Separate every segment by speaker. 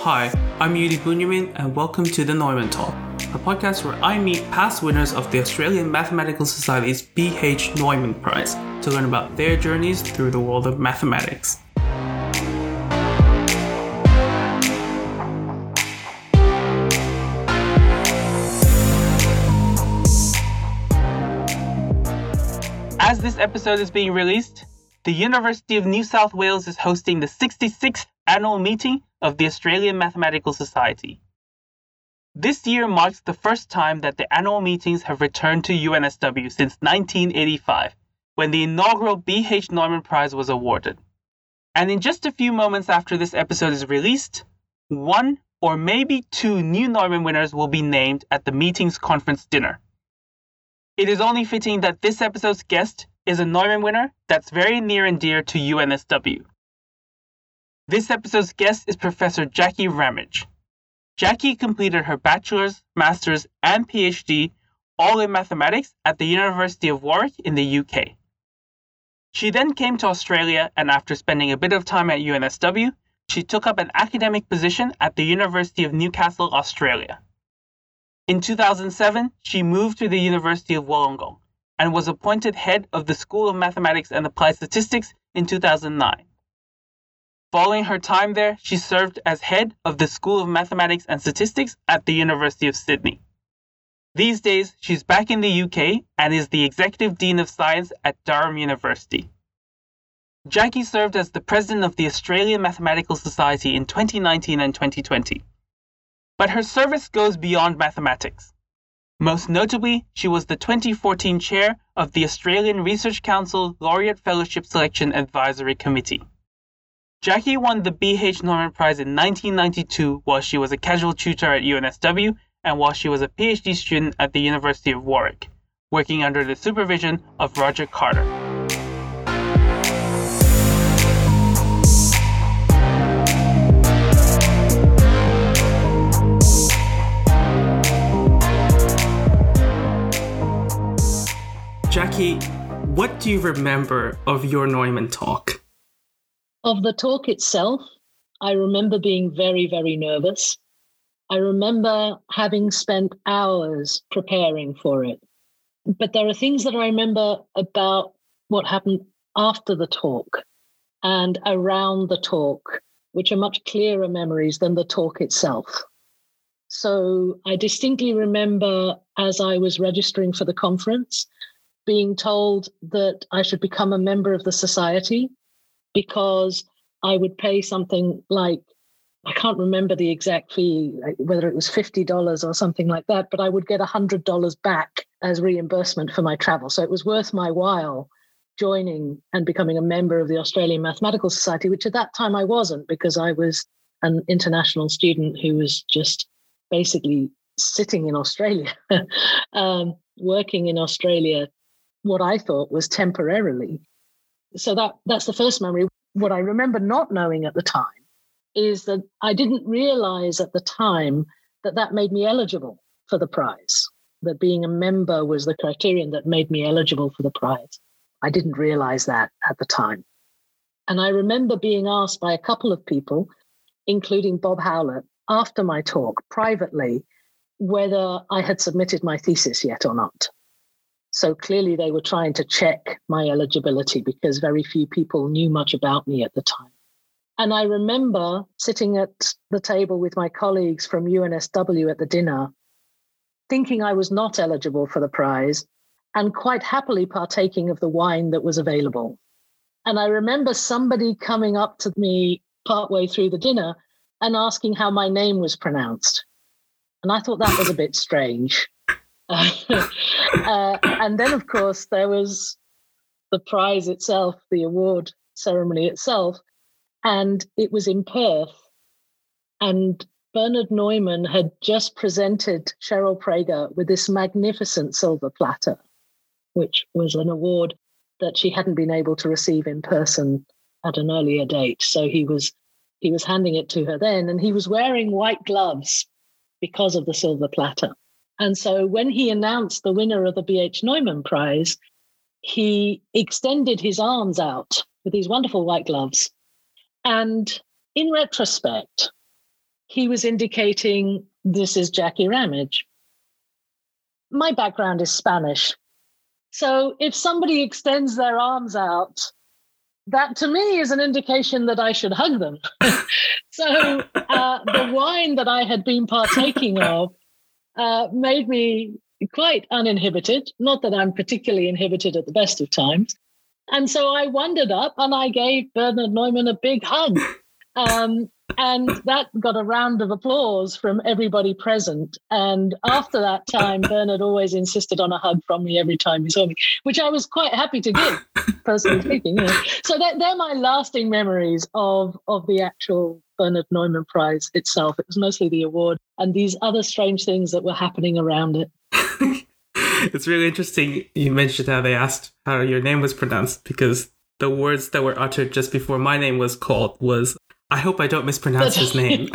Speaker 1: Hi, I'm Yuri Bunyamin and welcome to the Neumann Talk, a podcast where I meet past winners of the Australian Mathematical Society's B.H. Neumann Prize to learn about their journeys through the world of mathematics. As this episode is being released, the University of New South Wales is hosting the 66th annual meeting of the Australian Mathematical Society. This year marks the first time that the annual meetings have returned to UNSW since 1985, when the inaugural B.H. Neumann Prize was awarded. And in just a few moments after this episode is released, one or maybe two new Neumann winners will be named at the meeting's conference dinner. It is only fitting that this episode's guest is a Neumann winner that's very near and dear to UNSW. This episode's guest is Professor Jackie Ramage. Jackie completed her bachelor's, master's, and PhD all in mathematics at the University of Warwick in the UK. She then came to Australia, and after spending a bit of time at UNSW, she took up an academic position at the University of Newcastle, Australia. In 2007, she moved to the University of Wollongong and was appointed head of the School of Mathematics and Applied Statistics in 2009. Following her time there, she served as head of the School of Mathematics and Statistics at the University of Sydney. These days, she's back in the UK and is the Executive Dean of Science at Durham University. Jackie served as the President of the Australian Mathematical Society in 2019 and 2020. But her service goes beyond mathematics. Most notably, she was the 2014 chair of the Australian Research Council Laureate Fellowship Selection Advisory Committee. Jackie won the B.H. Neumann Prize in 1992 while she was a casual tutor at UNSW and while she was a PhD student at the University of Warwick, working under the supervision of Roger Carter. Jackie, what do you remember of your Neumann talk?
Speaker 2: Of the talk itself, I remember being very, very nervous. I remember having spent hours preparing for it. But there are things that I remember about what happened after the talk and around the talk, which are much clearer memories than the talk itself. So I distinctly remember, as I was registering for the conference, being told that I should become a member of the society because I would pay something like, I can't remember the exact fee, whether it was $50 or something like that, but I would get $100 back as reimbursement for my travel. So it was worth my while joining and becoming a member of the Australian Mathematical Society, which at that time I wasn't, because I was an international student who was just basically sitting in Australia, working in Australia, what I thought was temporarily. So that's the first memory. What I remember not knowing at the time is that I didn't realize at the time that that made me eligible for the prize, that being a member was the criterion that made me eligible for the prize. I didn't realize that at the time. And I remember being asked by a couple of people, including Bob Howlett, after my talk privately, whether I had submitted my thesis yet or not. So clearly they were trying to check my eligibility because very few people knew much about me at the time. And I remember sitting at the table with my colleagues from UNSW at the dinner, thinking I was not eligible for the prize and quite happily partaking of the wine that was available. And I remember somebody coming up to me partway through the dinner and asking how my name was pronounced. And I thought that was a bit strange. And then, of course, there was the prize itself, the award ceremony itself, and it was in Perth. And Bernard Neumann had just presented Cheryl Prager with this magnificent silver platter, which was an award that she hadn't been able to receive in person at an earlier date. So he was handing it to her then, and he was wearing white gloves because of the silver platter. And so when he announced the winner of the B.H. Neumann Prize, he extended his arms out with these wonderful white gloves. And in retrospect, he was indicating, this is Jackie Ramage. My background is Spanish. So if somebody extends their arms out, that to me is an indication that I should hug them. So the wine that I had been partaking of made me quite uninhibited. Not that I'm particularly inhibited at the best of times. And so I wandered up and I gave Bernard Neumann a big hug. And that got a round of applause from everybody present. And after that time, Bernard always insisted on a hug from me every time he saw me, which I was quite happy to give, personally speaking. You know. So they're my lasting memories of the actual Bernard Neumann Prize itself. It was mostly the award and these other strange things that were happening around it.
Speaker 1: It's really interesting you mentioned how they asked how your name was pronounced, because the words that were uttered just before my name was called was, I hope I don't mispronounce his name.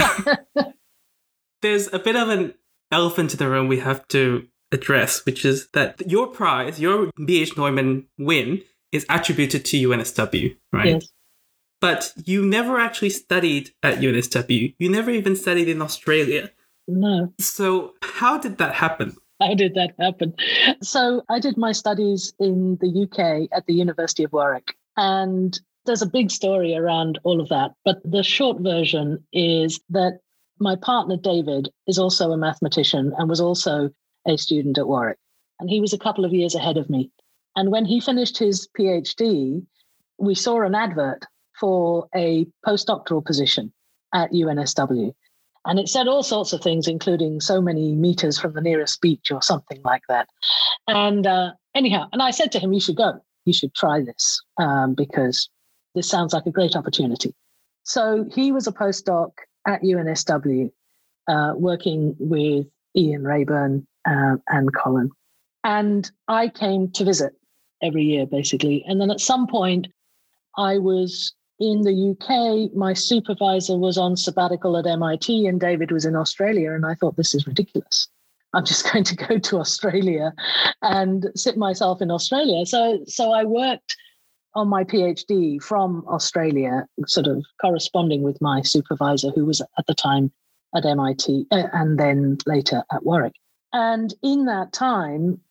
Speaker 1: There's a bit of an elephant in the room we have to address, which is that your prize, your B.H. Neumann win, is attributed to UNSW, right?
Speaker 2: Yes.
Speaker 1: But you never actually studied at UNSW. You never even studied in Australia.
Speaker 2: No.
Speaker 1: So how did that happen?
Speaker 2: How did that happen? So I did my studies in the UK at the University of Warwick. And there's a big story around all of that. But the short version is that my partner, David, is also a mathematician and was also a student at Warwick. And he was a couple of years ahead of me. And when he finished his PhD, we saw an advert for a postdoctoral position at UNSW. And it said all sorts of things, including so many meters from the nearest beach or something like that. And anyhow, and I said to him, you should go. You should try this because this sounds like a great opportunity. So he was a postdoc at UNSW working with Ian Rayburn and Colin. And I came to visit every year, basically. And then at some point, I was in the UK. My supervisor was on sabbatical at MIT and David was in Australia. And I thought, this is ridiculous. I'm just going to go to Australia and sit myself in Australia. So I worked on my PhD from Australia, sort of corresponding with my supervisor, who was at the time at MIT and then later at Warwick. And in that time,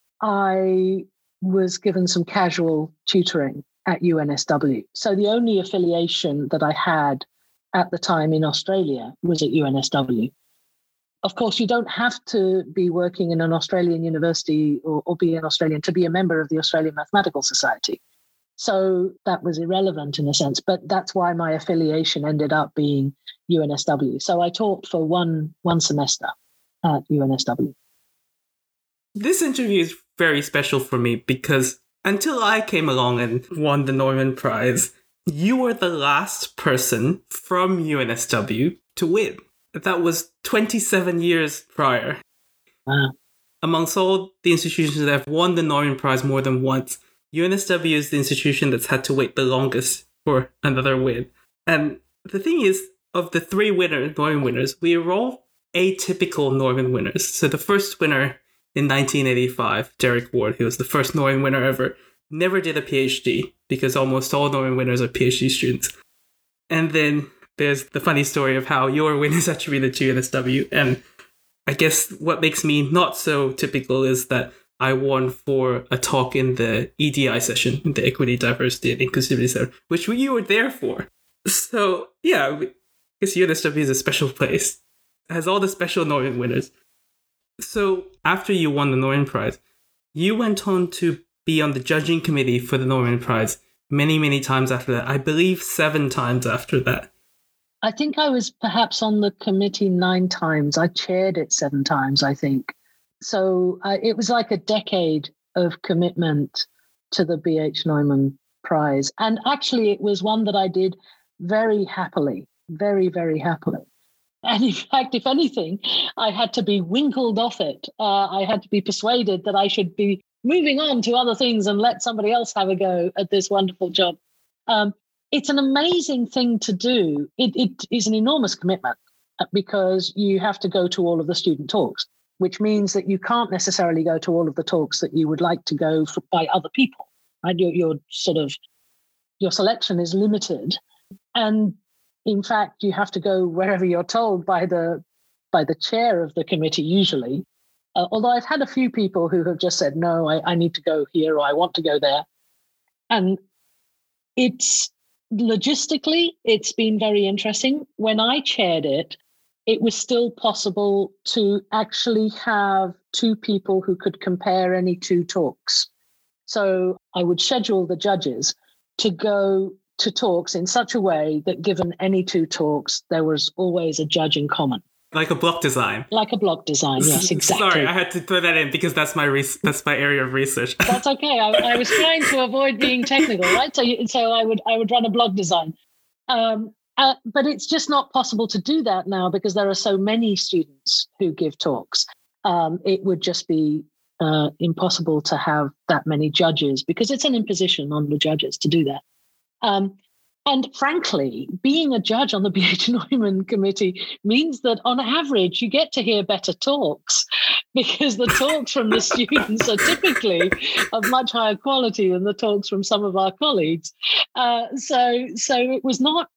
Speaker 2: I was given some casual tutoring at UNSW. So the only affiliation that I had at the time in Australia was at UNSW. Of course, you don't have to be working in an Australian university or be an Australian to be a member of the Australian Mathematical Society. So that was irrelevant in a sense, but that's why my affiliation ended up being UNSW. So I taught for one semester at UNSW.
Speaker 1: This interview is very special for me because until I came along and won the Neumann Prize, you were the last person from UNSW to win. That was 27 years prior.
Speaker 2: Wow.
Speaker 1: Amongst all the institutions that have won the Neumann Prize more than once, UNSW is the institution that's had to wait the longest for another win. And the thing is, of the three Neumann winners, we are all atypical Neumann winners. So the first winner in 1985, Derek Ward, who was the first Neumann winner ever, never did a PhD because almost all Neumann winners are PhD students. And then there's the funny story of how your win is attributed to UNSW. And I guess what makes me not so typical is that I won for a talk in the EDI session, in the Equity, Diversity, and Inclusivity Center, which you were there for. So, yeah, I guess UNSW is a special place. It has all the special Neumann winners. So, after you won the Neumann Prize, you went on to be on the judging committee for the Neumann Prize many, many times after that. I believe 7 times after that.
Speaker 2: I think I was perhaps on the committee 9 times. I chaired it 7 times, I think. So it was like a decade of commitment to the B.H. Neumann Prize. And actually, it was one that I did very happily, very, very happily. And in fact, if anything, I had to be winkled off it. I had to be persuaded that I should be moving on to other things and let somebody else have a go at this wonderful job. It's an amazing thing to do. It is an enormous commitment because you have to go to all of the student talks, which means that you can't necessarily go to all of the talks that you would like to go by other people. Right? Your selection is limited. And In fact, you have to go wherever you're told by the chair of the committee usually. Although I've had a few people who have just said, no, I need to go here or I want to go there. And it's logistically, it's been very interesting. When I chaired it, it was still possible to actually have two people who could compare any two talks. So I would schedule the judges to go to talks in such a way that given any two talks, there was always a judge in common.
Speaker 1: Like a block design.
Speaker 2: Like a block design, yes, exactly.
Speaker 1: Sorry, I had to throw that in because that's my area of research.
Speaker 2: That's okay. I was trying to avoid being technical, right? So I would run a blog design. But it's just not possible to do that now because there are so many students who give talks. It would just be impossible to have that many judges because it's an imposition on the judges to do that. And frankly, being a judge on the B.H. Neumann Committee means that on average, you get to hear better talks because the talks from the students are typically of much higher quality than the talks from some of our colleagues. So it was not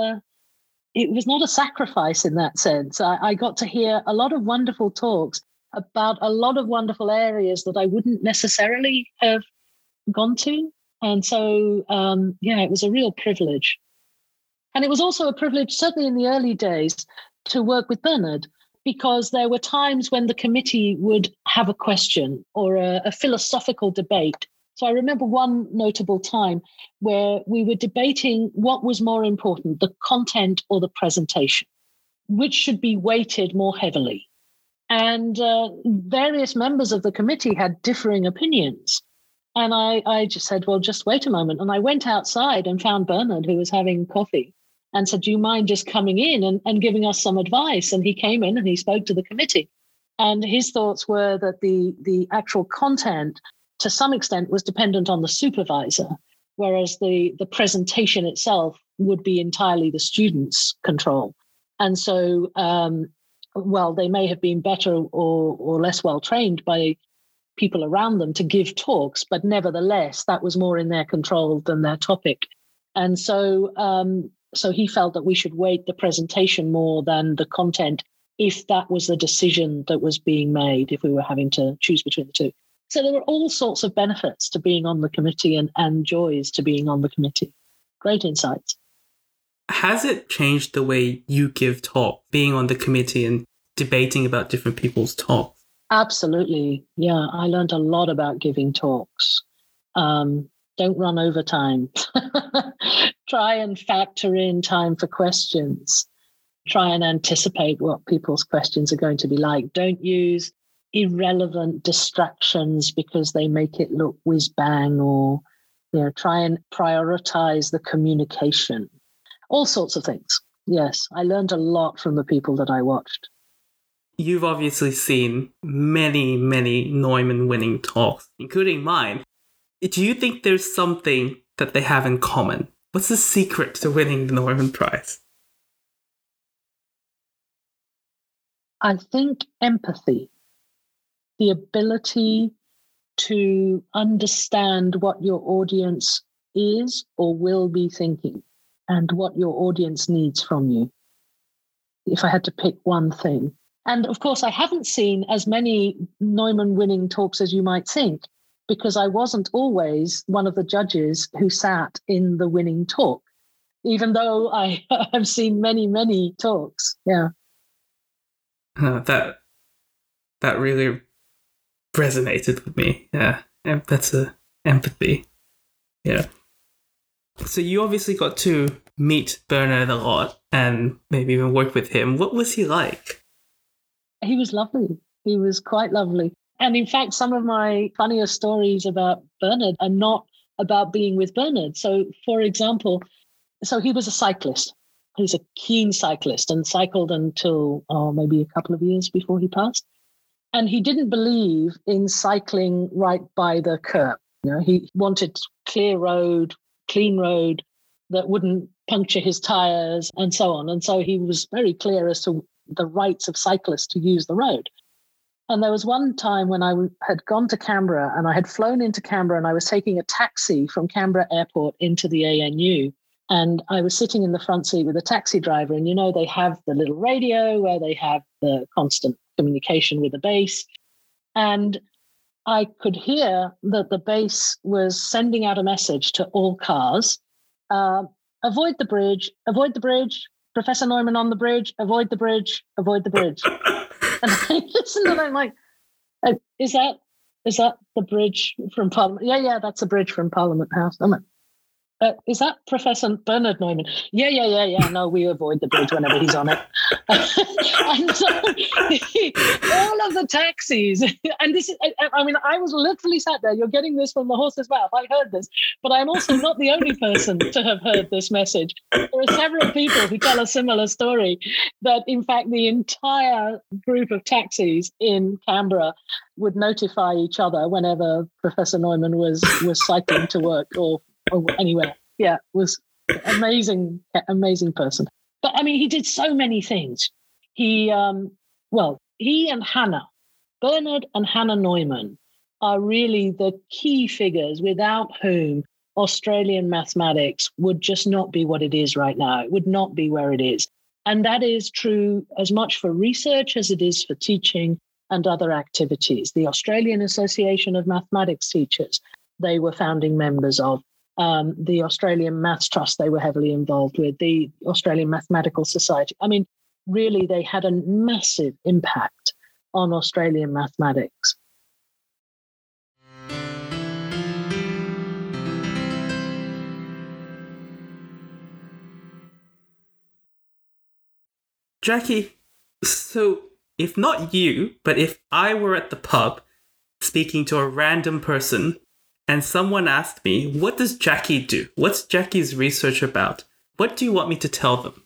Speaker 2: a sacrifice in that sense. I got to hear a lot of wonderful talks about a lot of wonderful areas that I wouldn't necessarily have gone to. And so, it was a real privilege. And it was also a privilege, certainly in the early days, to work with Bernard, because there were times when the committee would have a question or a philosophical debate. So I remember one notable time where we were debating what was more important, the content or the presentation, which should be weighted more heavily. And various members of the committee had differing opinions. And I just said, well, just wait a moment. And I went outside and found Bernard, who was having coffee, and said, do you mind just coming in and giving us some advice? And he came in and he spoke to the committee. And his thoughts were that the actual content, to some extent, was dependent on the supervisor, whereas the presentation itself would be entirely the students' control. And so, they may have been better or less well trained by people around them to give talks, but nevertheless, that was more in their control than their topic. And so he felt that we should weight the presentation more than the content if that was the decision that was being made, if we were having to choose between the two. So there were all sorts of benefits to being on the committee and joys to being on the committee. Great insights.
Speaker 1: Has it changed the way you give talk, being on the committee and debating about different people's talks?
Speaker 2: Absolutely. Yeah, I learned a lot about giving talks. Don't run over time. Try and factor in time for questions. Try and anticipate what people's questions are going to be like. Don't use irrelevant distractions because they make it look whiz bang, or try and prioritize the communication. All sorts of things. Yes, I learned a lot from the people that I watched.
Speaker 1: You've obviously seen many, many Neumann-winning talks, including mine. Do you think there's something that they have in common? What's the secret to winning the Neumann Prize?
Speaker 2: I think empathy, the ability to understand what your audience is or will be thinking and what your audience needs from you. If I had to pick one thing. And of course, I haven't seen as many Neumann winning talks as you might think, because I wasn't always one of the judges who sat in the winning talk, even though I have seen many, many talks. Yeah.
Speaker 1: That really resonated with me. Yeah. That's empathy. Yeah. So you obviously got to meet Bernard a lot and maybe even work with him. What was he like?
Speaker 2: He was lovely. He was quite lovely. And in fact, some of my funniest stories about Bernard are not about being with Bernard. So, for example, he was a cyclist. He's a keen cyclist and cycled until maybe a couple of years before he passed. And he didn't believe in cycling right by the curb. He wanted clear road, clean road that wouldn't puncture his tires and so on. And so he was very clear as to the rights of cyclists to use the road. And there was one time when I had gone to Canberra and I had flown into Canberra and I was taking a taxi from Canberra Airport into the ANU. And I was sitting in the front seat with a taxi driver, and they have the little radio where they have the constant communication with the base. And I could hear that the base was sending out a message to all cars, avoid the bridge, Professor Neumann on the bridge, avoid the bridge. And I listened and I'm like, is that the bridge from Parliament? Yeah, that's the bridge from Parliament House. I'm like, is that Professor Bernard Neumann? Yeah. No, we avoid the bridge whenever he's on it. And so all of the taxis, and this is, I was literally sat there. You're getting this from the horse's mouth. I heard this, but I'm also not the only person to have heard this message. There are several people who tell a similar story, that in fact the entire group of taxis in Canberra would notify each other whenever Professor Neumann was cycling to work or anywhere. Yeah, was amazing person. But he did so many things. He and Hannah, Bernard and Hannah Neumann, are really the key figures without whom Australian mathematics would just not be what it is right now. It would not be where it is. And that is true as much for research as it is for teaching and other activities. The Australian Association of Mathematics Teachers, they were founding members of. The Australian Maths Trust, they were heavily involved with, the Australian Mathematical Society. Really, they had a massive impact on Australian mathematics.
Speaker 1: Jackie, so if not you, but if I were at the pub speaking to a random person and someone asked me, what does Jackie do? What's Jackie's research about? What do you want me to tell them?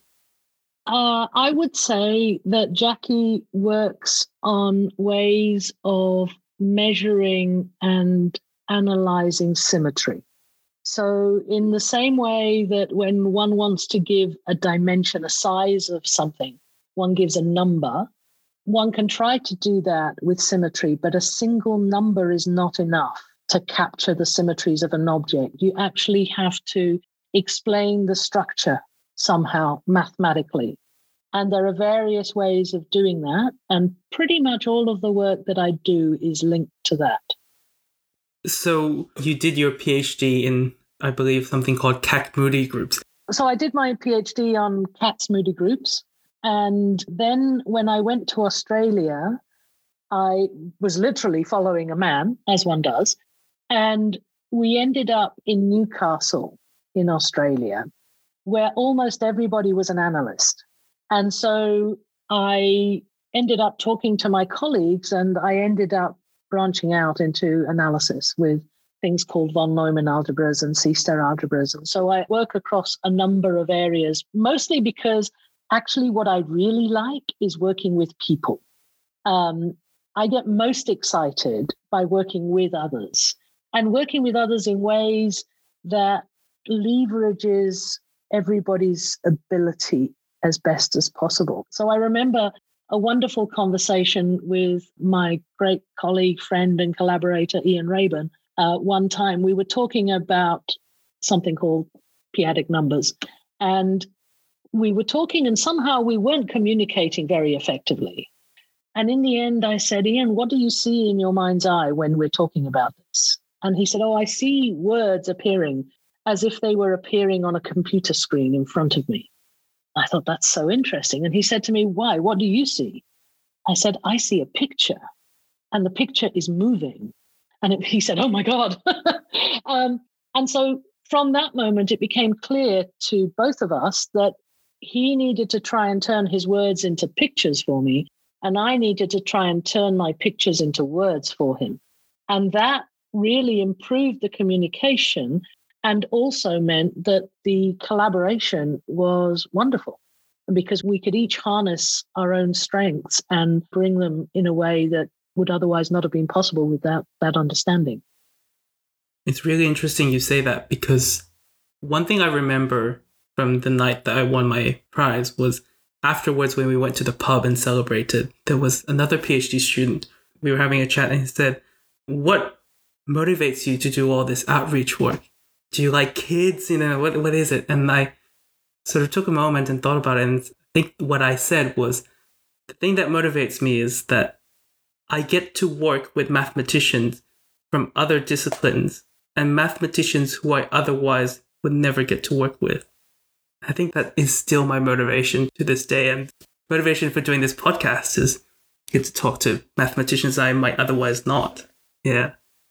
Speaker 2: I would say that Jackie works on ways of measuring and analyzing symmetry. So in the same way that when one wants to give a dimension, a size of something, one gives a number, one can try to do that with symmetry, but a single number is not enough to capture the symmetries of an object. You actually have to explain the structure somehow mathematically. And there are various ways of doing that. And pretty much all of the work that I do is linked to that.
Speaker 1: So you did your PhD in, I believe, something called Kac-Moody groups.
Speaker 2: So I did my PhD on Kac-Moody groups. And then when I went to Australia, I was literally following a man, as one does. And we ended up in Newcastle in Australia, where almost everybody was an analyst. And so I ended up talking to my colleagues, and I ended up branching out into analysis with things called von Neumann algebras and C-star algebras. And so I work across a number of areas, mostly because actually what I really like is working with people. I get most excited by working with others. And working with others in ways that leverages everybody's ability as best as possible. So I remember a wonderful conversation with my great colleague, friend, and collaborator, Ian Rayburn. One time we were talking about something called p-adic numbers. And we were talking, and somehow we weren't communicating very effectively. And in the end, I said, Ian, what do you see in your mind's eye when we're talking about this? And he said, I see words appearing as if they were appearing on a computer screen in front of me. I thought, that's so interesting. And he said to me, why? What do you see? I said, I see a picture, and the picture is moving. And he said, oh, my God. And so from that moment, it became clear to both of us that he needed to try and turn his words into pictures for me, and I needed to try and turn my pictures into words for him. And that really improved the communication and also meant that the collaboration was wonderful because we could each harness our own strengths and bring them in a way that would otherwise not have been possible without that understanding.
Speaker 1: It's really interesting you say that, because one thing I remember from the night that I won my prize was afterwards when we went to the pub and celebrated, there was another PhD student. We were having a chat and he said, what motivates you to do all this outreach work? Do you like kids? What is it? And I sort of took a moment and thought about it, and I think what I said was, the thing that motivates me is that I get to work with mathematicians from other disciplines and mathematicians who I otherwise would never get to work with. I think that is still my motivation to this day, and motivation for doing this podcast is get to talk to mathematicians I might otherwise not. Yeah.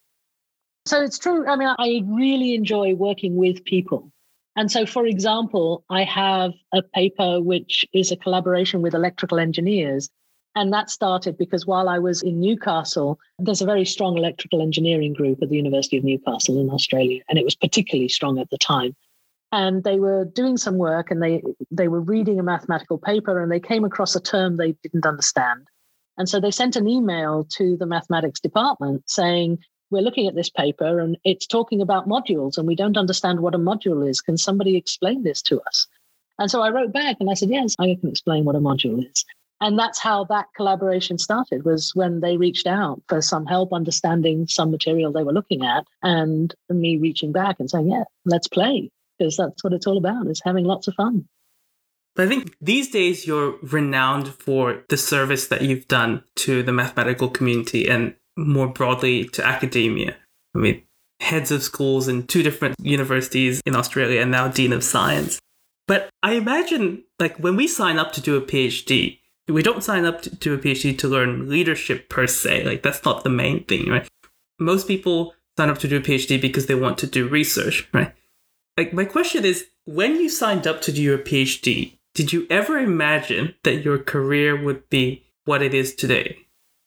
Speaker 2: So it's true. I mean, I really enjoy working with people. And so, for example, I have a paper which is a collaboration with electrical engineers. And that started because while I was in Newcastle, there's a very strong electrical engineering group at the University of Newcastle in Australia. And it was particularly strong at the time. And they were doing some work, and they were reading a mathematical paper, and they came across a term they didn't understand. And so they sent an email to the mathematics department saying, we're looking at this paper and it's talking about modules and we don't understand what a module is. Can somebody explain this to us? And so I wrote back and I said, yes, I can explain what a module is. And that's how that collaboration started, was when they reached out for some help understanding some material they were looking at, and me reaching back and saying, yeah, let's play, because that's what it's all about, is having lots of fun.
Speaker 1: But I think these days you're renowned for the service that you've done to the mathematical community and more broadly to academia. I mean, heads of schools in 2 different universities in Australia and now Dean of Science. But I imagine, like, when we sign up to do a PhD, we don't sign up to do a PhD to learn leadership per se. Like, that's not the main thing, right? Most people sign up to do a PhD because they want to do research, right? Like, my question is, when you signed up to do your PhD, did you ever imagine that your career would be what it is today?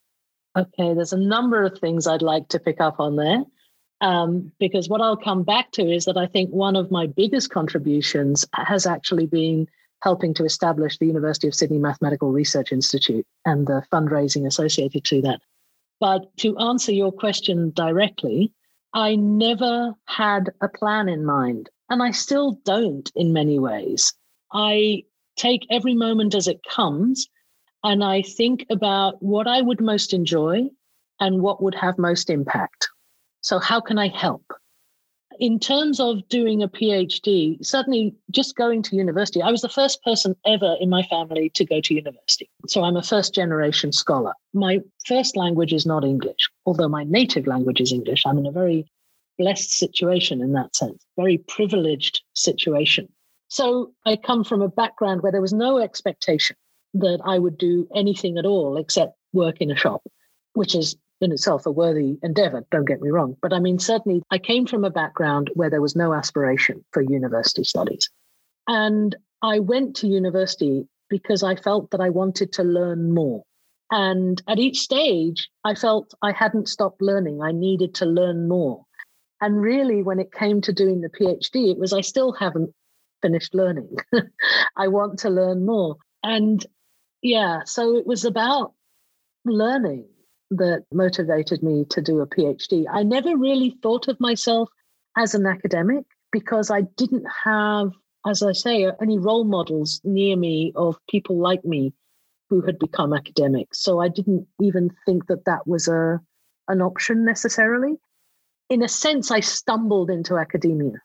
Speaker 2: Okay, there's a number of things I'd like to pick up on there, because what I'll come back to is that I think one of my biggest contributions has actually been helping to establish the University of Sydney Mathematical Research Institute and the fundraising associated to that. But to answer your question directly, I never had a plan in mind, and I still don't in many ways. I take every moment as it comes, and I think about what I would most enjoy and what would have most impact. So how can I help? In terms of doing a PhD, certainly just going to university, I was the first person ever in my family to go to university. So I'm a first-generation scholar. My first language is not English, although my native language is English. I'm in a very blessed situation in that sense, very privileged situation. So I come from a background where there was no expectation that I would do anything at all except work in a shop, which is in itself a worthy endeavor, don't get me wrong. But I mean, certainly I came from a background where there was no aspiration for university studies. And I went to university because I felt that I wanted to learn more. And at each stage, I felt I hadn't stopped learning. I needed to learn more. And really, when it came to doing the PhD, it was, I still haven't finished learning. I want to learn more. And yeah, so it was about learning that motivated me to do a PhD. I never really thought of myself as an academic because I didn't have, as I say, any role models near me of people like me who had become academics. So I didn't even think that that was an option necessarily. In a sense, I stumbled into academia.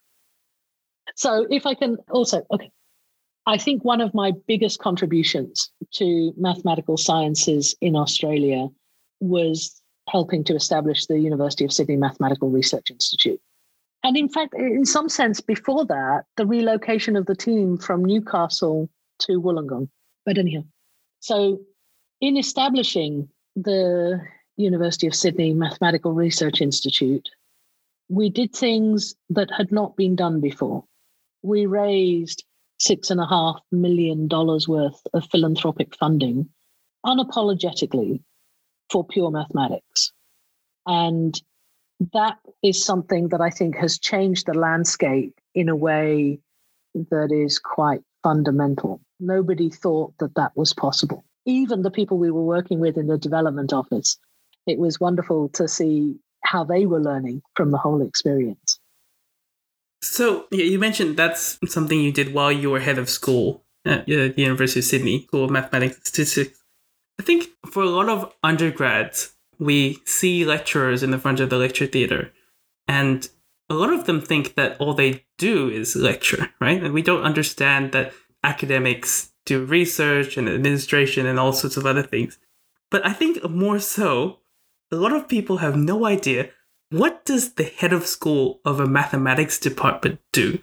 Speaker 2: So if I can also, I think one of my biggest contributions to mathematical sciences in Australia was helping to establish the University of Sydney Mathematical Research Institute. And in fact, in some sense, before that, the relocation of the team from Newcastle to Wollongong. But anyhow, so in establishing the University of Sydney Mathematical Research Institute, we did things that had not been done before. We raised $6.5 million worth of philanthropic funding unapologetically for pure mathematics. And that is something that I think has changed the landscape in a way that is quite fundamental. Nobody thought that that was possible. Even the people we were working with in the development office, it was wonderful to see how they were learning from the whole experience.
Speaker 1: So you mentioned that's something you did while you were head of school at the University of Sydney, School of Mathematics and Statistics. I think for a lot of undergrads, we see lecturers in the front of the lecture theatre, and a lot of them think that all they do is lecture, right? And we don't understand that academics do research and administration and all sorts of other things. But I think more so, a lot of people have no idea, what does the head of school of a mathematics department do?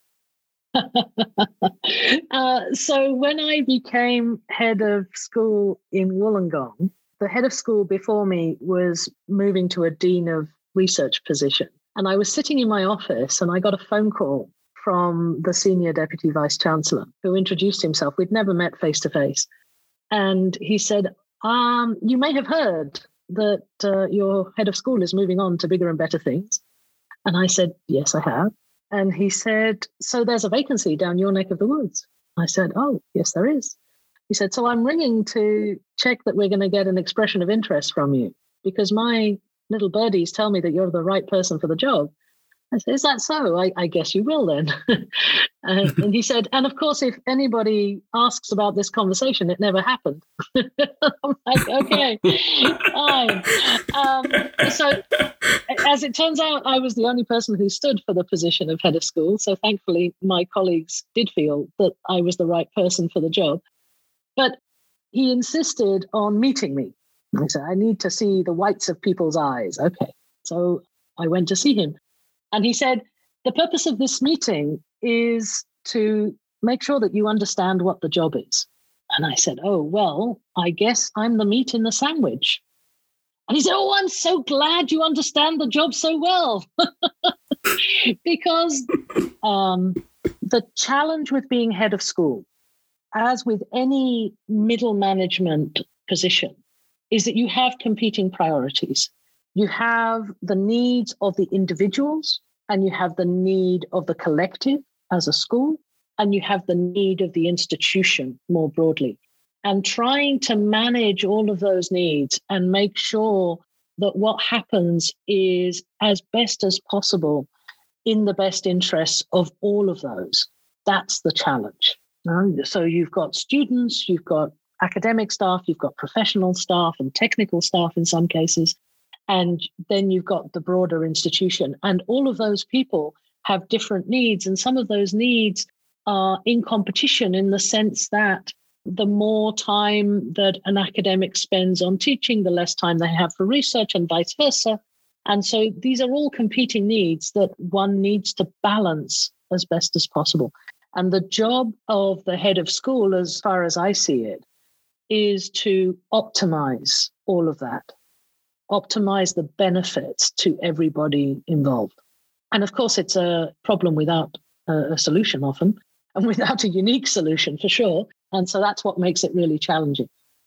Speaker 2: So when I became head of school in Wollongong, the head of school before me was moving to a dean of research position. And I was sitting in my office and I got a phone call from the senior deputy vice chancellor who introduced himself. We'd never met face to face. And he said, you may have heard that your head of school is moving on to bigger and better things. And I said, yes, I have. And he said, so there's a vacancy down your neck of the woods. I said, oh, yes, there is. He said, so I'm ringing to check that we're going to get an expression of interest from you because my little birdies tell me that you're the right person for the job. I said, is that so? I guess you will then. And he said, and of course, if anybody asks about this conversation, it never happened. I'm like, okay, fine. So as it turns out, I was the only person who stood for the position of head of school. So thankfully, my colleagues did feel that I was the right person for the job. But he insisted on meeting me. I said, I need to see the whites of people's eyes. Okay. So I went to see him. And he said, the purpose of this meeting is to make sure that you understand what the job is. And I said, oh, well, I guess I'm the meat in the sandwich. And he said, oh, I'm so glad you understand the job so well. Because the challenge with being head of school, as with any middle management position, is that you have competing priorities. You have the needs of the individuals, and you have the need of the collective as a school, and you have the need of the institution more broadly. And trying to manage all of those needs and make sure that what happens is as best as possible in the best interests of all of those. That's the challenge. So you've got students, you've got academic staff, you've got professional staff and technical staff in some cases, and then you've got the broader institution. And all of those people have different needs, and some of those needs are in competition in the sense that the more time that an academic spends on teaching, the less time they have for research and vice versa. And so these are all competing needs that one needs to balance as best as possible. And the job of the head of school, as far as I see it, is to optimize all of that, optimize the benefits to everybody involved. And of course, it's a problem without a solution often, and without a unique solution for sure. And so that's what makes it really challenging.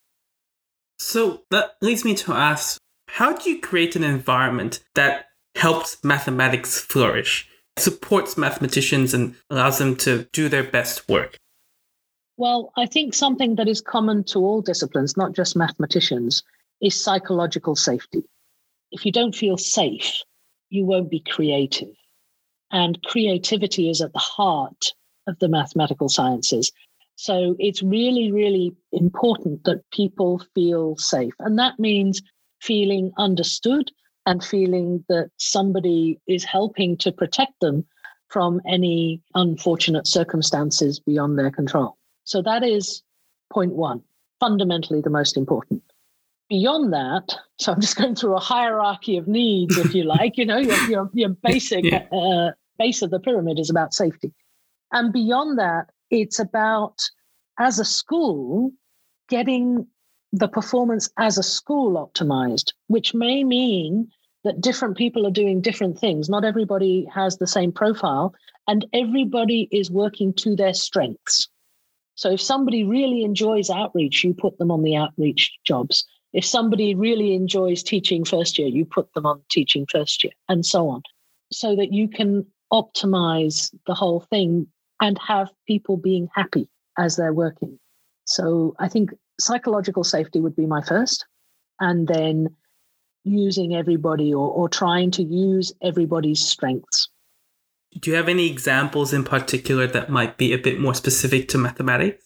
Speaker 1: So that leads me to ask, how do you create an environment that helps mathematics flourish, supports mathematicians and allows them to do their best work?
Speaker 2: Well, I think something that is common to all disciplines, not just mathematicians, is psychological safety. If you don't feel safe, you won't be creative. And creativity is at the heart of the mathematical sciences. So it's really, really important that people feel safe. And that means feeling understood and feeling that somebody is helping to protect them from any unfortunate circumstances beyond their control. So that is point one, fundamentally the most important. Beyond that, so I'm just going through a hierarchy of needs, if you like, your basic base of the pyramid is about safety. And beyond that, it's about, as a school, getting the performance as a school optimized, which may mean that different people are doing different things. Not everybody has the same profile, and everybody is working to their strengths. So if somebody really enjoys outreach, you put them on the outreach jobs. If somebody really enjoys teaching first year, you put them on teaching first year, and so on, so that you can optimize the whole thing and have people being happy as they're working. So I think psychological safety would be my first, and then using everybody or trying to use everybody's strengths.
Speaker 1: Do you have any examples in particular that might be a bit more specific to mathematics?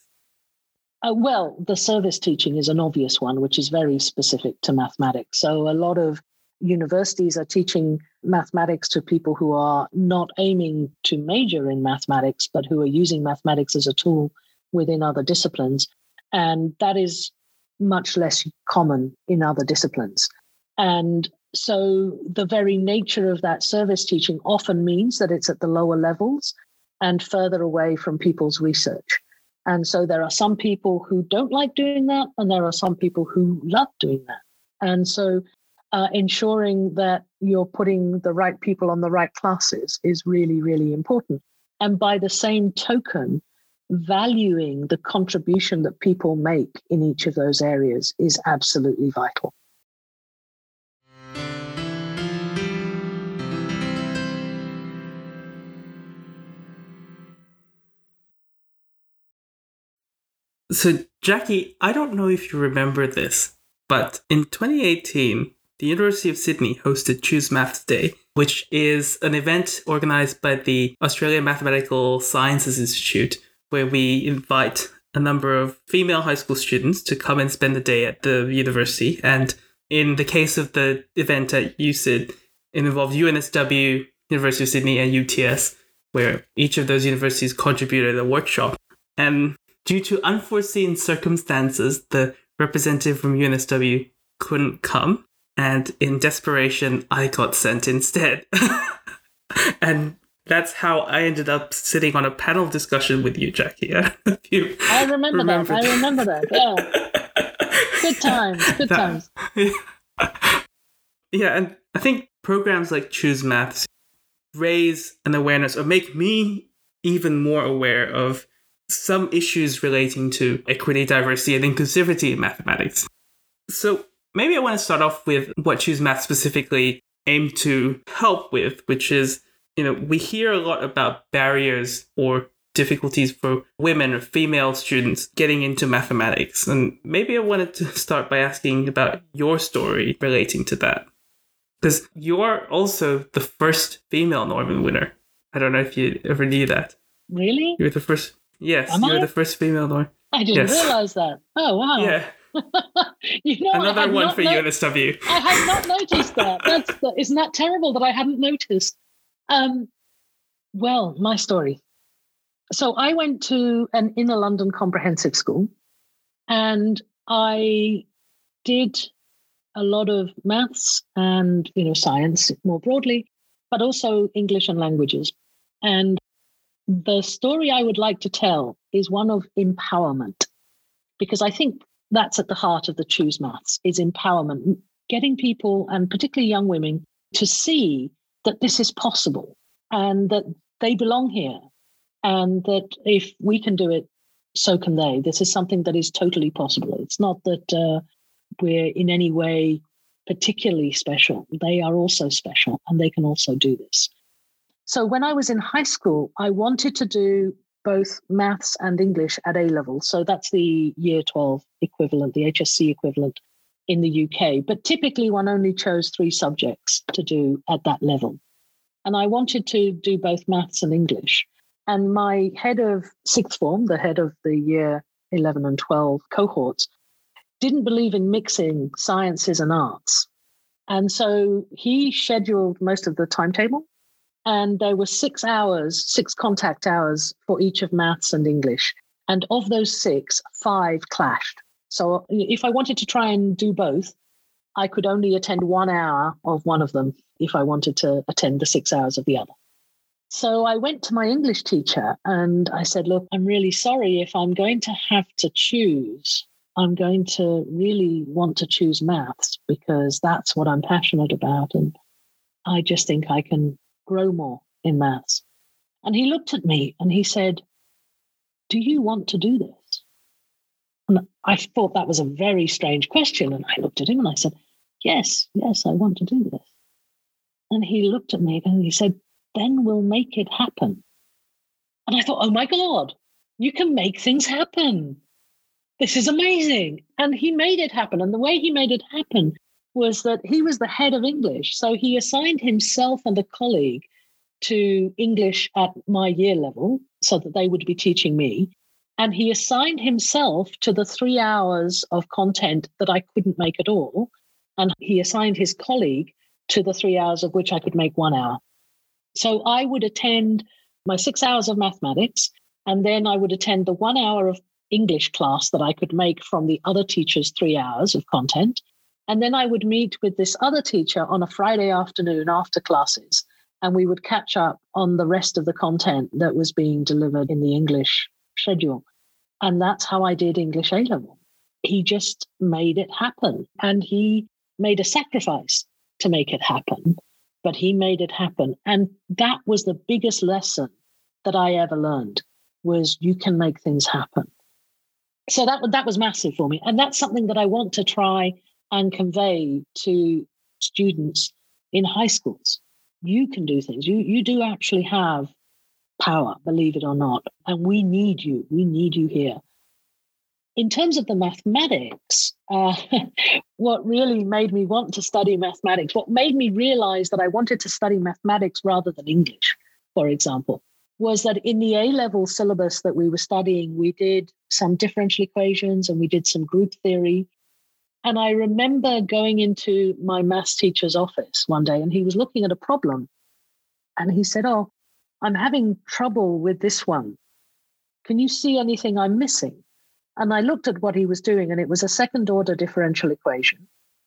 Speaker 2: Well, the service teaching is an obvious one, which is very specific to mathematics. So a lot of universities are teaching mathematics to people who are not aiming to major in mathematics, but who are using mathematics as a tool within other disciplines. And that is much less common in other disciplines. And so the very nature of that service teaching often means that it's at the lower levels and further away from people's research. And so there are some people who don't like doing that, and there are some people who love doing that. And so ensuring that you're putting the right people on the right classes is really, really important. And by the same token, valuing the contribution that people make in each of those areas is absolutely vital.
Speaker 1: So, Jackie, I don't know if you remember this, but in 2018, the University of Sydney hosted Choose Maths Day, which is an event organized by the Australian Mathematical Sciences Institute, where we invite a number of female high school students to come and spend the day at the university. And in the case of the event at USyd, it involved UNSW, University of Sydney, and UTS, where each of those universities contributed a workshop. And due to unforeseen circumstances, the representative from UNSW couldn't come, and in desperation, I got sent instead. And that's how I ended up sitting on a panel discussion with you, Jackie.
Speaker 2: I remember that, yeah. Good times.
Speaker 1: Yeah, and I think programs like Choose Maths raise an awareness or make me even more aware of some issues relating to equity, diversity, and inclusivity in mathematics. So maybe I want to start off with what Choose Maths specifically aim to help with, which is, we hear a lot about barriers or difficulties for women or female students getting into mathematics. And maybe I wanted to start by asking about your story relating to that. Because you're also the first female Norman winner. I don't know if you ever knew that.
Speaker 2: Really?
Speaker 1: You're the first. Yes,
Speaker 2: Am
Speaker 1: you're
Speaker 2: I?
Speaker 1: The first female Norman.
Speaker 2: I didn't realize that. Oh, wow.
Speaker 1: Yeah. Another one for UNSW.
Speaker 2: I had not noticed that. Isn't that terrible that I hadn't noticed? Well, my story. So I went to an inner London comprehensive school, and I did a lot of maths and science more broadly, but also English and languages. And the story I would like to tell is one of empowerment, because I think that's at the heart of the Choose Maths, is empowerment, getting people, and particularly young women, to see that this is possible and that they belong here, and that if we can do it, so can they. This is something that is totally possible. It's not that we're in any way particularly special. They are also special, and they can also do this. So when I was in high school, I wanted to do both maths and English at A level. So that's the year 12 equivalent, the HSC equivalent in the UK. But typically one only chose 3 subjects to do at that level. And I wanted to do both maths and English. And my head of sixth form, the head of the year 11 and 12 cohorts, didn't believe in mixing sciences and arts. And so he scheduled most of the timetable. And there were 6 contact hours for each of maths and English. And of those 6, 5 clashed. So if I wanted to try and do both, I could only attend 1 hour of one of them if I wanted to attend the 6 hours of the other. So I went to my English teacher and I said, look, I'm really sorry if I'm going to have to choose. I'm going to really want to choose maths because that's what I'm passionate about. And I just think I can grow more in maths. And he looked at me and he said, do you want to do this? And I thought that was a very strange question. And I looked at him and I said, yes, I want to do this. And he looked at me and he said, then we'll make it happen. And I thought, oh my God, you can make things happen. This is amazing. And he made it happen. And the way he made it happen was that he was the head of English. So he assigned himself and a colleague to English at my year level so that they would be teaching me. And he assigned himself to the 3 hours of content that I couldn't make at all. And he assigned his colleague to the 3 hours of which I could make 1 hour. So I would attend my 6 hours of mathematics, and then I would attend the 1 hour of English class that I could make from the other teacher's 3 hours of content. And then I would meet with this other teacher on a Friday afternoon after classes, and we would catch up on the rest of the content that was being delivered in the English schedule. And that's how I did English A-level. He just made it happen, and he made a sacrifice to make it happen, but he made it happen. And that was the biggest lesson that I ever learned, was you can make things happen. So that was massive for me. And that's something that I want to try and convey to students in high schools. You can do things. You do actually have power, believe it or not. And we need you. We need you here. In terms of the mathematics, what really made me want to study mathematics, what made me realize that I wanted to study mathematics rather than English, for example, was that in the A-level syllabus that we were studying, we did some differential equations and we did some group theory. And I remember going into my maths teacher's office one day, and he was looking at a problem. And he said, "Oh, I'm having trouble with this one. Can you see anything I'm missing?" And I looked at what he was doing, and it was a second-order differential equation.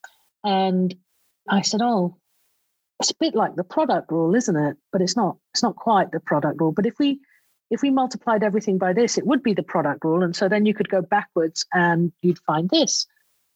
Speaker 2: And I said, "Oh, it's a bit like the product rule, isn't it? But it's not quite the product rule. But if we multiplied everything by this, it would be the product rule. And so then you could go backwards and you'd find this."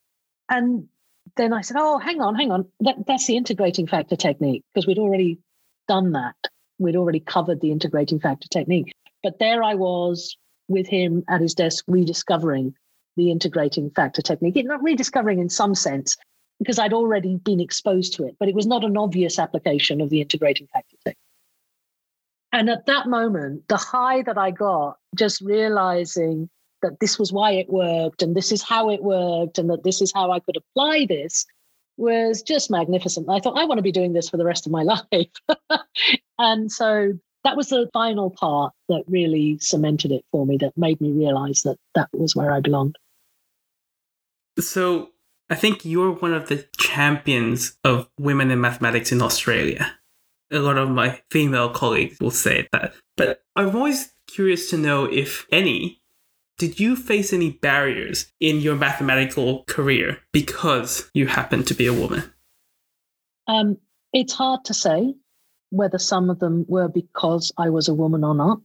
Speaker 2: And then I said, "Oh, hang on. That's the integrating factor technique," because we'd already done that. We'd already covered the integrating factor technique. But there I was with him at his desk rediscovering the integrating factor technique. Not rediscovering in some sense, because I'd already been exposed to it, but it was not an obvious application of the integrating factor technique. And at that moment, the high that I got, just realizing that this was why it worked, and this is how it worked, and that this is how I could apply this, was just magnificent. I thought, I want to be doing this for the rest of my life. And so that was the final part that really cemented it for me, that made me realize that that was where I belonged.
Speaker 1: So I think you're one of the champions of women in mathematics in Australia. A lot of my female colleagues will say that. But I'm always curious to know, if any, did you face any barriers in your mathematical career because you happen to be a woman?
Speaker 2: It's hard to say whether some of them were because I was a woman or not.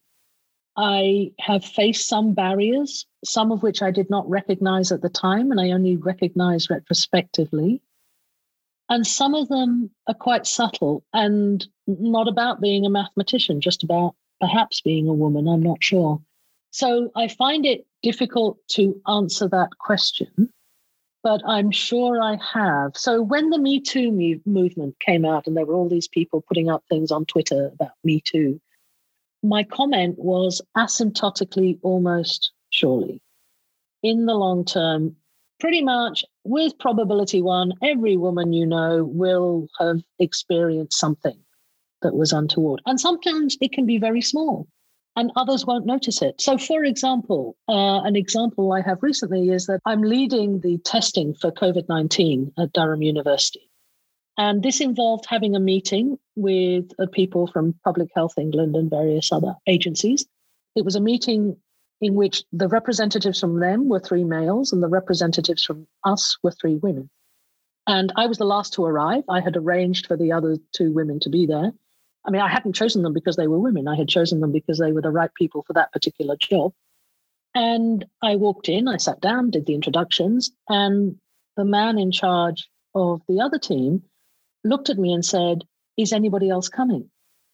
Speaker 2: I have faced some barriers, some of which I did not recognize at the time, and I only recognize retrospectively. And some of them are quite subtle and not about being a mathematician, just about perhaps being a woman. I'm not sure. So I find it difficult to answer that question, but I'm sure I have. So when the Me Too movement came out, and there were all these people putting up things on Twitter about Me Too, my comment was asymptotically, almost surely. In the long term, pretty much with probability 1, every woman you know will have experienced something that was untoward. And sometimes it can be very small, and others won't notice it. So, for example, an example I have recently is that I'm leading the testing for COVID-19 at Durham University. And this involved having a meeting with people from Public Health England and various other agencies. It was a meeting in which the representatives from them were 3 males and the representatives from us were 3 women. And I was the last to arrive. I had arranged for the other 2 women to be there. I mean, I hadn't chosen them because they were women. I had chosen them because they were the right people for that particular job. And I walked in, I sat down, did the introductions, and the man in charge of the other team looked at me and said, "Is anybody else coming?"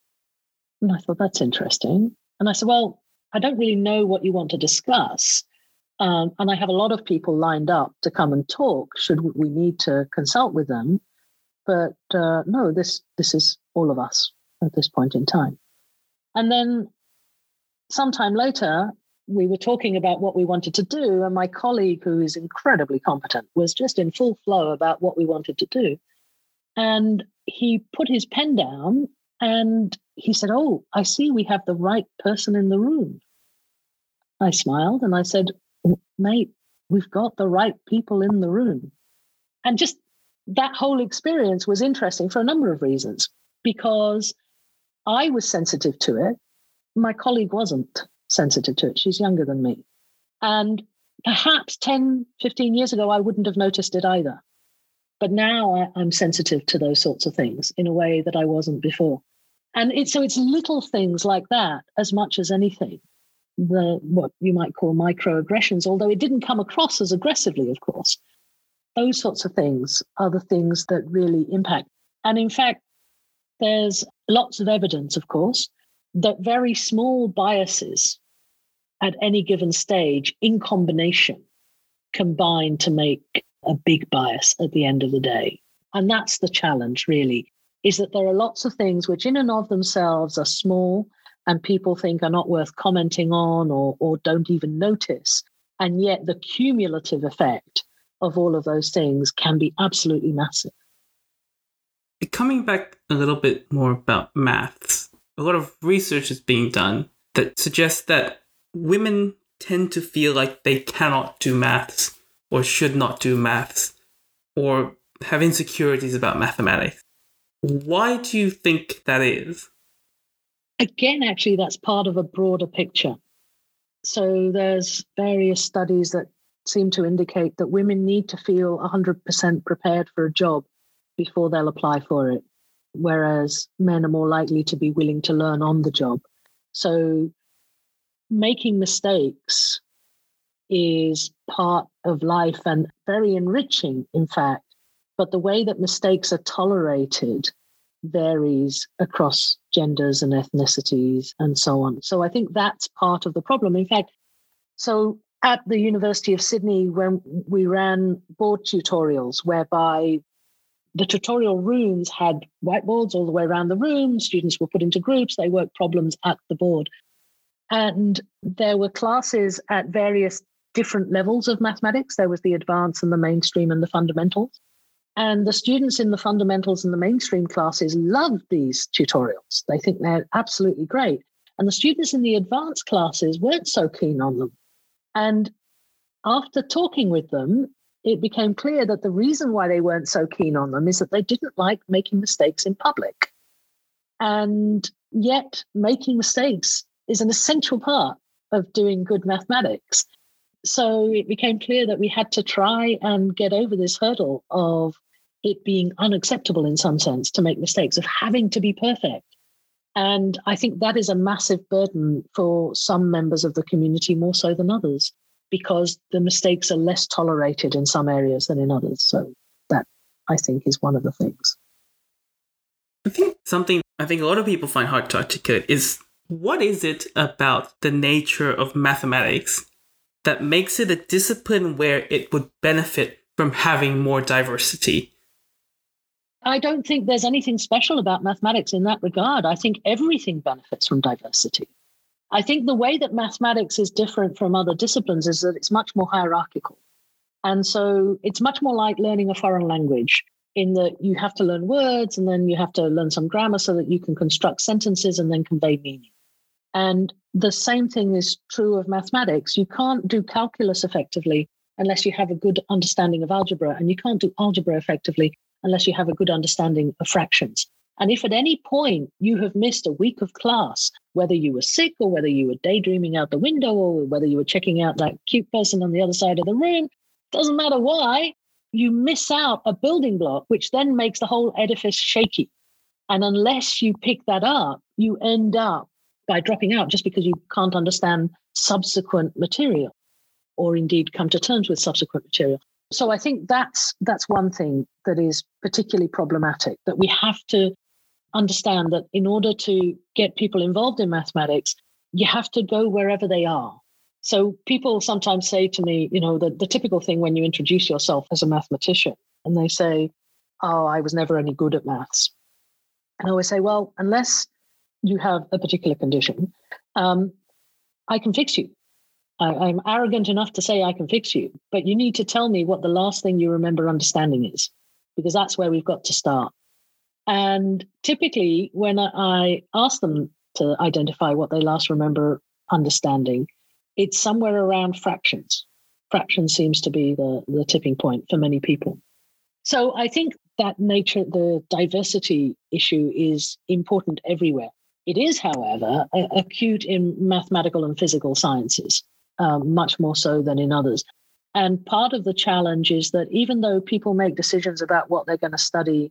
Speaker 2: And I thought, that's interesting. And I said, "Well, I don't really know what you want to discuss. And I have a lot of people lined up to come and talk should we need to consult with them. But no, this is all of us at this point in time." And then sometime later, we were talking about what we wanted to do. And my colleague, who is incredibly competent, was just in full flow about what we wanted to do. And he put his pen down and he said, "Oh, I see we have the right person in the room." I smiled and I said, "Mate, we've got the right people in the room." And just that whole experience was interesting for a number of reasons, because I was sensitive to it. My colleague wasn't sensitive to it. She's younger than me. And perhaps 10, 15 years ago, I wouldn't have noticed it either. But now I'm sensitive to those sorts of things in a way that I wasn't before. And it's little things like that as much as anything, what you might call microaggressions, although it didn't come across as aggressively, of course. Those sorts of things are the things that really impact. And in fact, there's lots of evidence, of course, that very small biases at any given stage in combination combine to make a big bias at the end of the day. And that's the challenge, really, is that there are lots of things which in and of themselves are small and people think are not worth commenting on or don't even notice. And yet the cumulative effect of all of those things can be absolutely massive.
Speaker 1: Coming back a little bit more about maths, a lot of research is being done that suggests that women tend to feel like they cannot do maths or should not do maths or have insecurities about mathematics. Why do you think that is?
Speaker 2: Again, actually, that's part of a broader picture. So there's various studies that seem to indicate that women need to feel 100% prepared for a job before they'll apply for it, whereas men are more likely to be willing to learn on the job. So making mistakes is part of life and very enriching, in fact, but the way that mistakes are tolerated varies across genders and ethnicities and so on. So I think that's part of the problem. In fact, so at the University of Sydney, when we ran board tutorials whereby the tutorial rooms had whiteboards all the way around the room, students were put into groups, they worked problems at the board. And there were classes at various different levels of mathematics. There was the advanced and the mainstream and the fundamentals. And the students in the fundamentals and the mainstream classes loved these tutorials. They think they're absolutely great. And the students in the advanced classes weren't so keen on them. And after talking with them, it became clear that the reason why they weren't so keen on them is that they didn't like making mistakes in public. And yet making mistakes is an essential part of doing good mathematics. So it became clear that we had to try and get over this hurdle of it being unacceptable in some sense to make mistakes, of having to be perfect. And I think that is a massive burden for some members of the community, more so than others, because the mistakes are less tolerated in some areas than in others. So that, I think, is one of the things.
Speaker 1: I think something I think a lot of people find hard to articulate is, what is it about the nature of mathematics that makes it a discipline where it would benefit from having more diversity?
Speaker 2: I don't think there's anything special about mathematics in that regard. I think everything benefits from diversity. I think the way that mathematics is different from other disciplines is that it's much more hierarchical. And so it's much more like learning a foreign language, in that you have to learn words and then you have to learn some grammar so that you can construct sentences and then convey meaning. And the same thing is true of mathematics. You can't do calculus effectively unless you have a good understanding of algebra, and you can't do algebra effectively unless you have a good understanding of fractions. And if at any point you have missed a week of class, whether you were sick or whether you were daydreaming out the window or whether you were checking out that cute person on the other side of the room, doesn't matter why, you miss out a building block, which then makes the whole edifice shaky. And unless you pick that up, you end up by dropping out just because you can't understand subsequent material or indeed come to terms with subsequent material. So I think that's one thing that is particularly problematic, that we have to understand that in order to get people involved in mathematics, you have to go wherever they are. So people sometimes say to me, the typical thing when you introduce yourself as a mathematician, and they say, oh, I was never any good at maths. And I always say, well, unless you have a particular condition, I can fix you. I'm arrogant enough to say I can fix you, but you need to tell me what the last thing you remember understanding is, because that's where we've got to start. And typically, when I ask them to identify what they last remember understanding, it's somewhere around fractions. Fraction seems to be the tipping point for many people. So I think that the diversity issue is important everywhere. It is, however, acute in mathematical and physical sciences, much more so than in others. And part of the challenge is that even though people make decisions about what they're going to study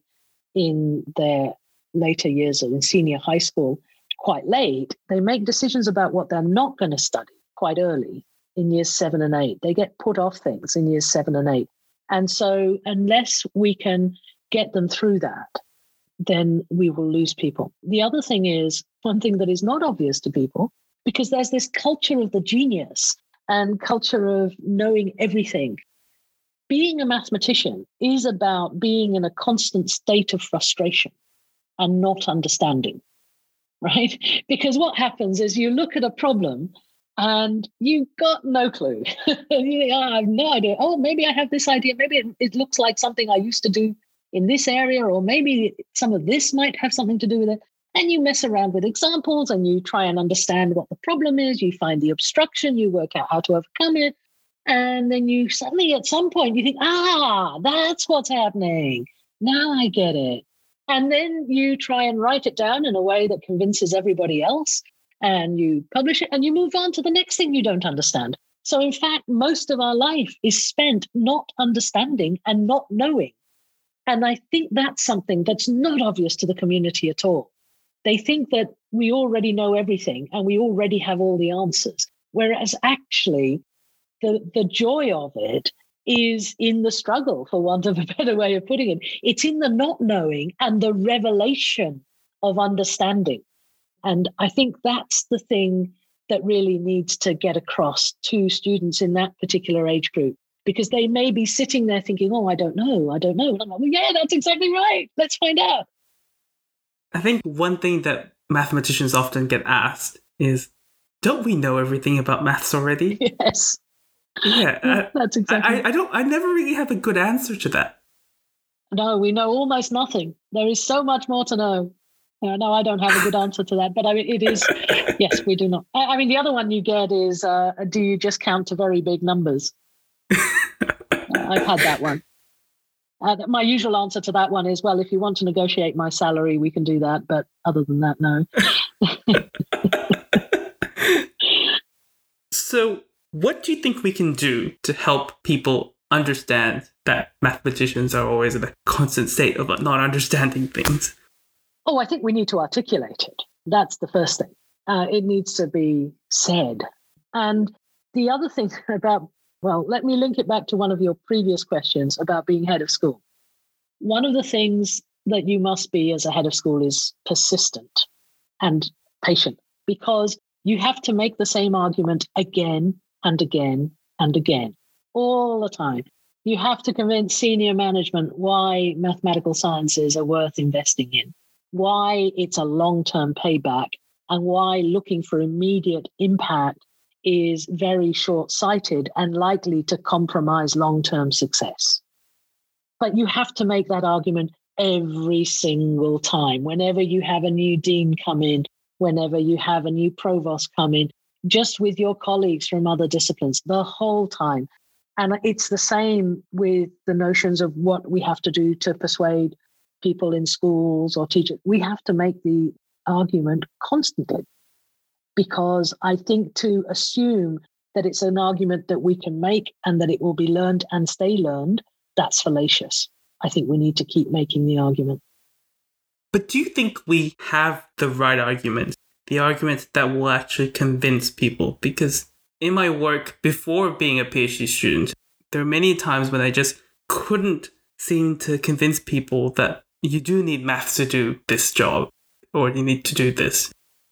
Speaker 2: in their later years or in senior high school quite late, they make decisions about what they're not going to study quite early in years 7 and 8. They get put off things in years 7 and 8. And so unless we can get them through that, then we will lose people. The other thing is, one thing that is not obvious to people, because there's this culture of the genius and culture of knowing everything. Being a mathematician is about being in a constant state of frustration and not understanding, right? Because what happens is you look at a problem and you've got no clue. You think, I have no idea. Oh, maybe I have this idea. Maybe it looks like something I used to do in this area, or maybe some of this might have something to do with it. And you mess around with examples and you try and understand what the problem is. You find the obstruction, you work out how to overcome it. And then you suddenly, at some point, you think, that's what's happening. Now I get it. And then you try and write it down in a way that convinces everybody else. And you publish it and you move on to the next thing you don't understand. So in fact, most of our life is spent not understanding and not knowing. And I think that's something that's not obvious to the community at all. They think that we already know everything and we already have all the answers, whereas actually the joy of it is in the struggle, for want of a better way of putting it. It's in the not knowing and the revelation of understanding. And I think that's the thing that really needs to get across to students in that particular age group, because they may be sitting there thinking, I don't know. And I'm like, well, yeah, that's exactly right. Let's find out.
Speaker 1: I think one thing that mathematicians often get asked is, don't we know everything about maths already?
Speaker 2: Yes.
Speaker 1: Yeah.
Speaker 2: That's exactly.
Speaker 1: I never really have a good answer to that.
Speaker 2: No, we know almost nothing. There is so much more to know. No, I don't have a good answer to that, but I mean, it is, yes, we do not. I mean, the other one you get is, do you just count to very big numbers? I've had that one. My usual answer to that one is, well, if you want to negotiate my salary, we can do that. But other than that, no.
Speaker 1: So what do you think we can do to help people understand that mathematicians are always in a constant state of not understanding things?
Speaker 2: I think we need to articulate it. That's the first thing. It needs to be said. And the other thing about, let me link it back to one of your previous questions about being head of school. One of the things that you must be as a head of school is persistent and patient, because you have to make the same argument again and again and again, all the time. You have to convince senior management why mathematical sciences are worth investing in, why it's a long-term payback, and why looking for immediate impact is very short-sighted and likely to compromise long-term success. But you have to make that argument every single time. Whenever you have a new dean come in, whenever you have a new provost come in, just with your colleagues from other disciplines, the whole time. And it's the same with the notions of what we have to do to persuade people in schools or teachers. We have to make the argument constantly, because I think to assume that it's an argument that we can make and that it will be learned and stay learned, that's fallacious. I think we need to keep making the argument.
Speaker 1: But do you think we have the right argument, the argument that will actually convince people? Because in my work before being a PhD student, there are many times when I just couldn't seem to convince people that you do need maths to do this job, or you need to do this.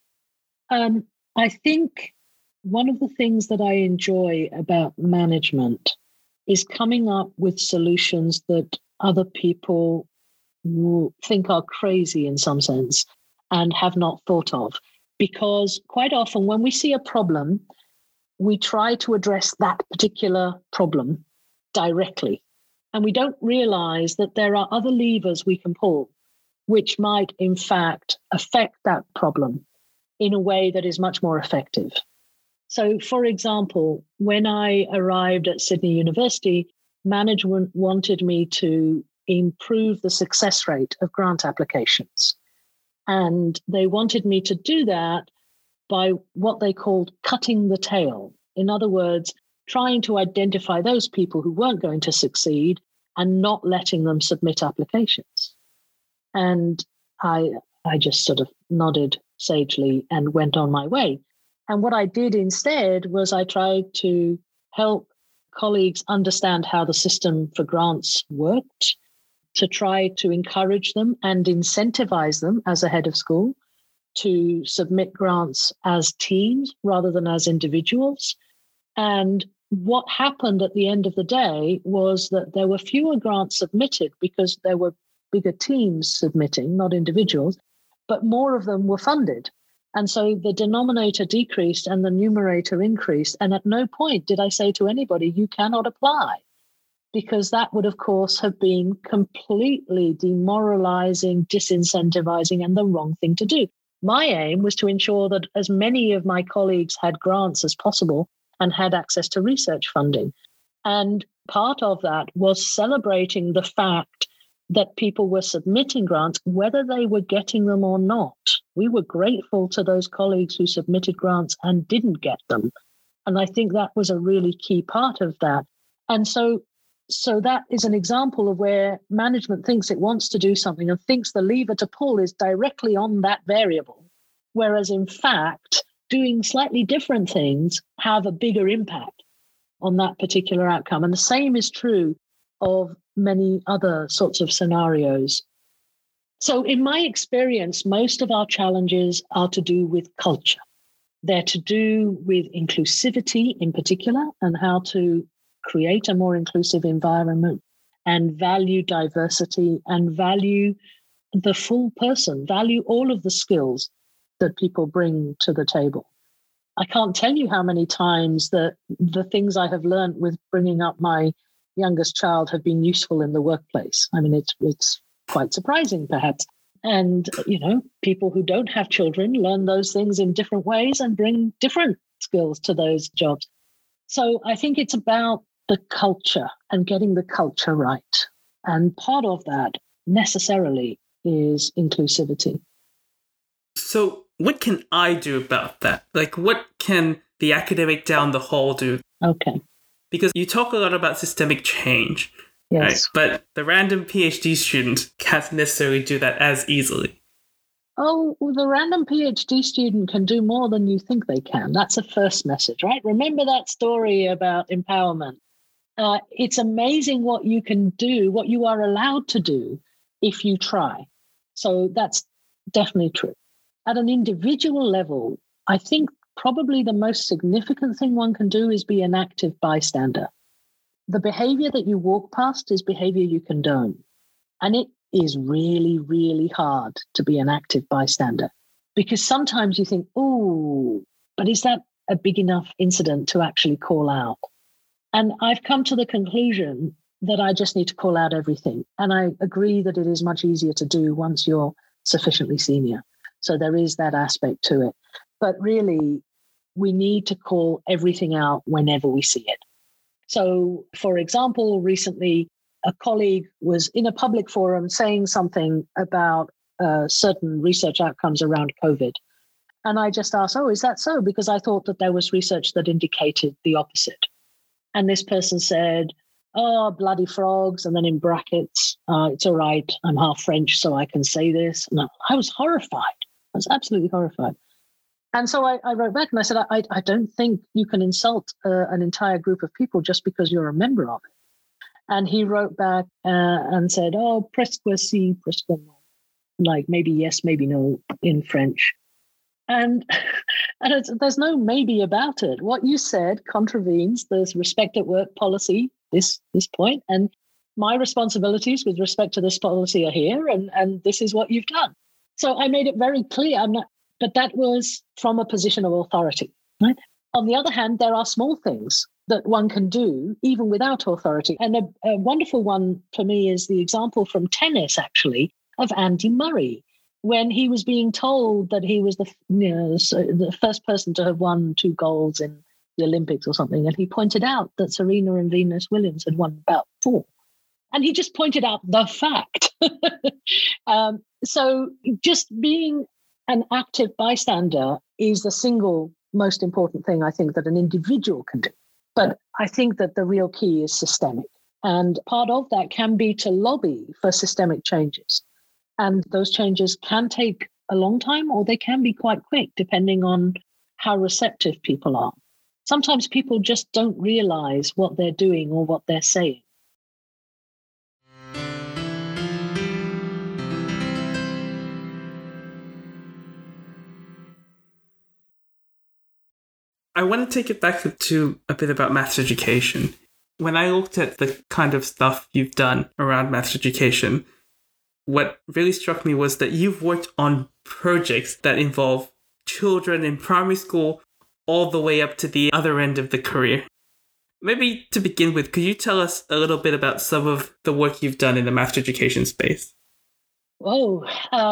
Speaker 2: I think one of the things that I enjoy about management is coming up with solutions that other people think are crazy in some sense and have not thought of. Because quite often when we see a problem, we try to address that particular problem directly. And we don't realize that there are other levers we can pull, which might, in fact, affect that problem in a way that is much more effective. So, for example, when I arrived at Sydney University, management wanted me to improve the success rate of grant applications. And they wanted me to do that by what they called cutting the tail. In other words, trying to identify those people who weren't going to succeed and not letting them submit applications. And I just sort of nodded sagely and went on my way. And what I did instead was I tried to help colleagues understand how the system for grants worked, to try to encourage them and incentivize them as a head of school to submit grants as teams rather than as individuals. And what happened at the end of the day was that there were fewer grants submitted because there were bigger teams submitting, not individuals, but more of them were funded. And so the denominator decreased and the numerator increased. And at no point did I say to anybody, you cannot apply, because that would, of course, have been completely demoralizing, disincentivizing, and the wrong thing to do. My aim was to ensure that as many of my colleagues had grants as possible and had access to research funding. And part of that was celebrating the fact that people were submitting grants, whether they were getting them or not. We were grateful to those colleagues who submitted grants and didn't get them. And I think that was a really key part of that. And so that is an example of where management thinks it wants to do something and thinks the lever to pull is directly on that variable, whereas in fact, doing slightly different things have a bigger impact on that particular outcome. And the same is true of many other sorts of scenarios. So in my experience, most of our challenges are to do with culture. They're to do with inclusivity in particular and how to create a more inclusive environment and value diversity and value the full person, value all of the skills that people bring to the table. I can't tell you how many times that the things I have learned with bringing up my youngest child have been useful in the workplace. I mean, it's quite surprising, perhaps. And, people who don't have children learn those things in different ways and bring different skills to those jobs. So I think it's about the culture and getting the culture right. And part of that necessarily is inclusivity.
Speaker 1: So what can I do about that? Like, what can the academic down the hall do?
Speaker 2: Okay.
Speaker 1: Because you talk a lot about systemic change,
Speaker 2: yes,
Speaker 1: right? But the random PhD student can't necessarily do that as easily.
Speaker 2: Oh, well, the random PhD student can do more than you think they can. That's a first message, right? Remember that story about empowerment. It's amazing what you can do, what you are allowed to do if you try. So that's definitely true. At an individual level, I think probably the most significant thing one can do is be an active bystander. The behavior that you walk past is behavior you condone. And it is really, really hard to be an active bystander because sometimes you think, oh, but is that a big enough incident to actually call out? And I've come to the conclusion that I just need to call out everything. And I agree that it is much easier to do once you're sufficiently senior. So there is that aspect to it. But really, we need to call everything out whenever we see it. So, for example, recently, a colleague was in a public forum saying something about certain research outcomes around COVID. And I just asked, oh, is that so? Because I thought that there was research that indicated the opposite. And this person said, oh, bloody frogs. And then in brackets, it's all right. I'm half French, so I can say this. And I was horrified. I was absolutely horrified. And so I wrote back and I said, I don't think you can insult an entire group of people just because you're a member of it. And he wrote back and said, oh, presque si, presque non. Like maybe yes, maybe no in French. And there's no maybe about it. What you said contravenes the respect at work policy, this point. And my responsibilities with respect to this policy are here, and this is what you've done. So I made it very clear. But that was from a position of authority, right? On the other hand, there are small things that one can do even without authority. And a wonderful one for me is the example from tennis, actually, of Andy Murray, when he was being told that he was the first person to have won 2 golds in the Olympics or something. And he pointed out that Serena and Venus Williams had won about 4. And he just pointed out the fact. So just being an active bystander is the single most important thing I think that an individual can do. But I think that the real key is systemic. And part of that can be to lobby for systemic changes. And those changes can take a long time or they can be quite quick, depending on how receptive people are. Sometimes people just don't realize what they're doing or what they're saying.
Speaker 1: I want to take it back to a bit about maths education. When I looked at the kind of stuff you've done around maths education, what really struck me was that you've worked on projects that involve children in primary school all the way up to the other end of the career. Maybe to begin with, could you tell us a little bit about some of the work you've done in the maths education space?
Speaker 2: Well,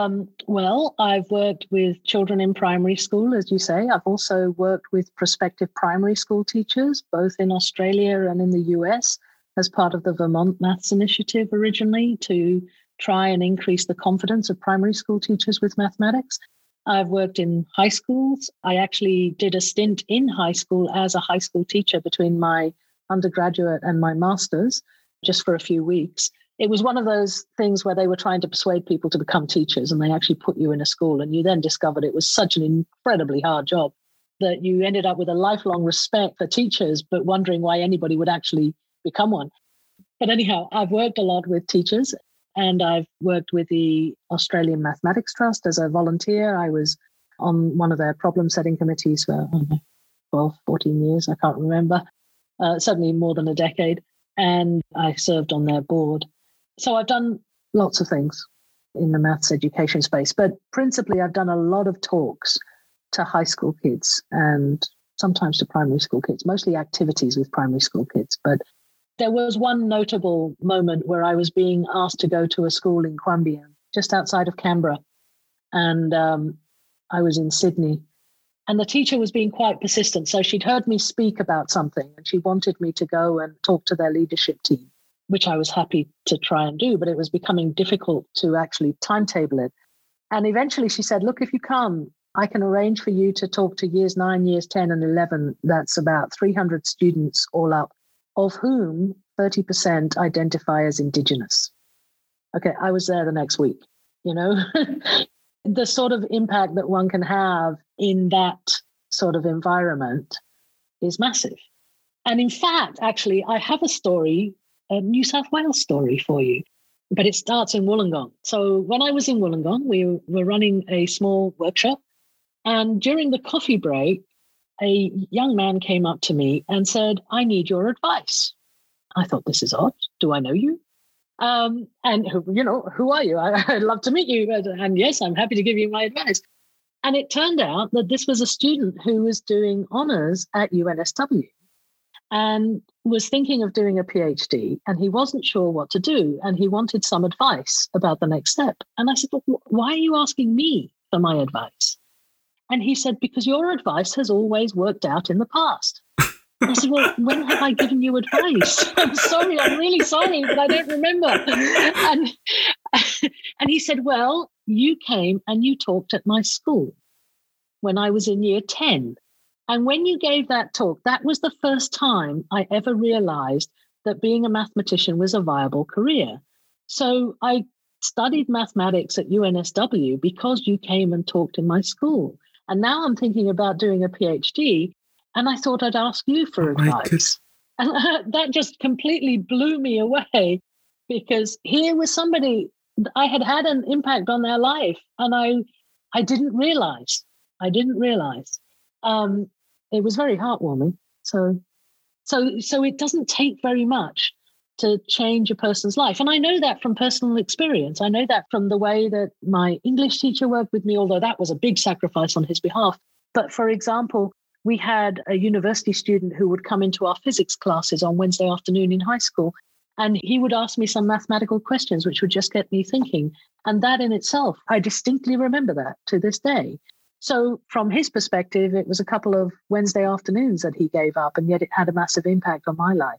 Speaker 2: I've worked with children in primary school, as you say. I've also worked with prospective primary school teachers, both in Australia and in the US, as part of the Vermont Maths Initiative originally, to try and increase the confidence of primary school teachers with mathematics. I've worked in high schools. I actually did a stint in high school as a high school teacher between my undergraduate and my master's, just for a few weeks. It was one of those things where they were trying to persuade people to become teachers, and they actually put you in a school, and you then discovered it was such an incredibly hard job that you ended up with a lifelong respect for teachers, but wondering why anybody would actually become one. But anyhow, I've worked a lot with teachers, and I've worked with the Australian Mathematics Trust as a volunteer. I was on one of their problem-setting committees for 12, 14 years, I can't remember, certainly more than a decade, and I served on their board. So I've done lots of things in the maths education space, but principally I've done a lot of talks to high school kids and sometimes to primary school kids, mostly activities with primary school kids. But there was one notable moment where I was being asked to go to a school in Queanbeyan, just outside of Canberra. And I was in Sydney. And the teacher was being quite persistent. So she'd heard me speak about something and she wanted me to go and talk to their leadership team, which I was happy to try and do, but it was becoming difficult to actually timetable it. And eventually she said, look, if you come, I can arrange for you to talk to years 9, years 10 and 11. That's about 300 students all up, of whom 30% identify as Indigenous. Okay, I was there the next week, you know. The sort of impact that one can have in that sort of environment is massive. And in fact, actually, I have a story, a New South Wales story for you, but it starts in Wollongong. So when I was in Wollongong, we were running a small workshop, and during the coffee break, a young man came up to me and said, I need your advice. I thought, this is odd. Do I know you? And, you know, who are you? I'd love to meet you. And yes, I'm happy to give you my advice. And it turned out that this was a student who was doing honours at UNSW and was thinking of doing a PhD, and he wasn't sure what to do, and he wanted some advice about the next step. And I said, well, why are you asking me for my advice? And he said, because your advice has always worked out in the past. I said, well, when have I given you advice? I'm sorry, I'm really sorry, but I don't remember. And he said, well, you came and you talked at my school when I was in year 10. And when you gave that talk, that was the first time I ever realized that being a mathematician was a viable career. So I studied mathematics at UNSW because you came and talked in my school. And now I'm thinking about doing a PhD, and I thought I'd ask you for advice. And that just completely blew me away, because here was somebody, I had had an impact on their life, and I didn't realize. It was very heartwarming. So it doesn't take very much to change a person's life. And I know that from personal experience. I know that from the way that my English teacher worked with me, although that was a big sacrifice on his behalf. But for example, we had a university student who would come into our physics classes on Wednesday afternoon in high school, and he would ask me some mathematical questions, which would just get me thinking. And that in itself, I distinctly remember that to this day. So from his perspective, it was a couple of Wednesday afternoons that he gave up, and yet it had a massive impact on my life.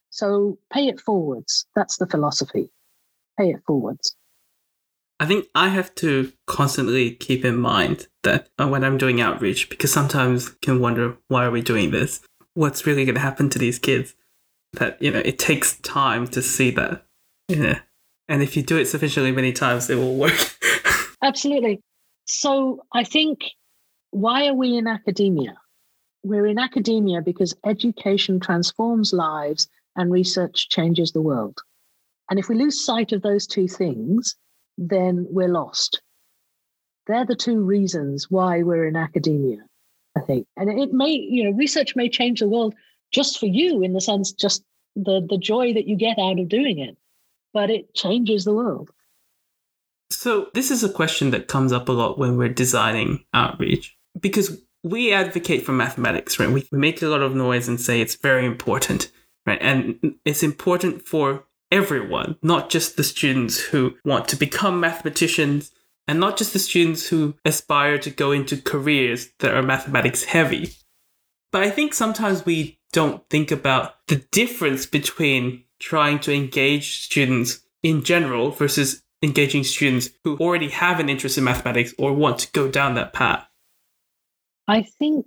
Speaker 2: So pay it forwards. That's the philosophy. Pay it forwards.
Speaker 1: I think I have to constantly keep in mind that when I'm doing outreach, because sometimes I can wonder, why are we doing this? What's really going to happen to these kids? That, it takes time to see that. Yeah. And if you do it sufficiently many times, it will work.
Speaker 2: Absolutely. So I think, why are we in academia? We're in academia because education transforms lives and research changes the world. And if we lose sight of those two things, then we're lost. They're the two reasons why we're in academia, I think. And it may, research may change the world just for you, in the sense, just the joy that you get out of doing it. But it changes the world.
Speaker 1: So this is a question that comes up a lot when we're designing outreach, because we advocate for mathematics, right? We make a lot of noise and say it's very important, right? And it's important for everyone, not just the students who want to become mathematicians, and not just the students who aspire to go into careers that are mathematics heavy. But I think sometimes we don't think about the difference between trying to engage students in general versus engaging students who already have an interest in mathematics or want to go down that path.
Speaker 2: I think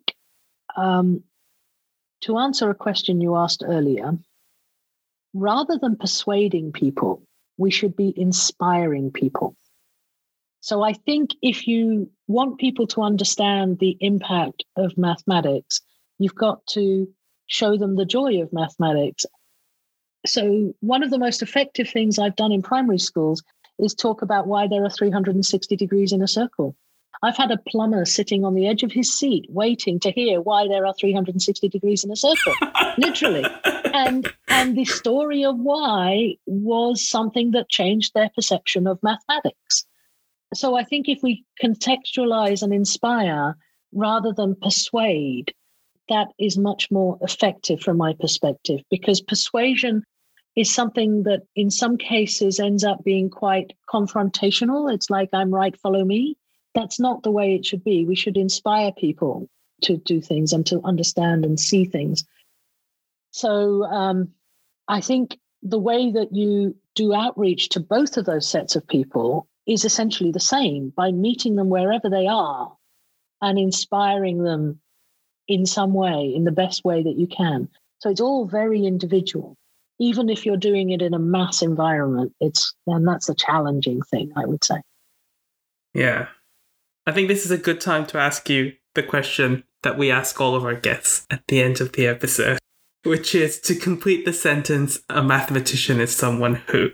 Speaker 2: to answer a question you asked earlier, rather than persuading people, we should be inspiring people. So I think if you want people to understand the impact of mathematics, you've got to show them the joy of mathematics. So one of the most effective things I've done in primary schools is talk about why there are 360 degrees in a circle. I've had a plumber sitting on the edge of his seat waiting to hear why there are 360 degrees in a circle, literally. And the story of why was something that changed their perception of mathematics. So I think if we contextualize and inspire rather than persuade, that is much more effective from my perspective, because persuasion is something that in some cases ends up being quite confrontational. It's like, I'm right, follow me. That's not the way it should be. We should inspire people to do things and to understand and see things. So I think the way that you do outreach to both of those sets of people is essentially the same, by meeting them wherever they are and inspiring them in some way, in the best way that you can. So it's all very individual. Even if you're doing it in a mass environment, and that's a challenging thing, I would say.
Speaker 1: Yeah. I think this is a good time to ask you the question that we ask all of our guests at the end of the episode, which is to complete the sentence, a mathematician is someone who.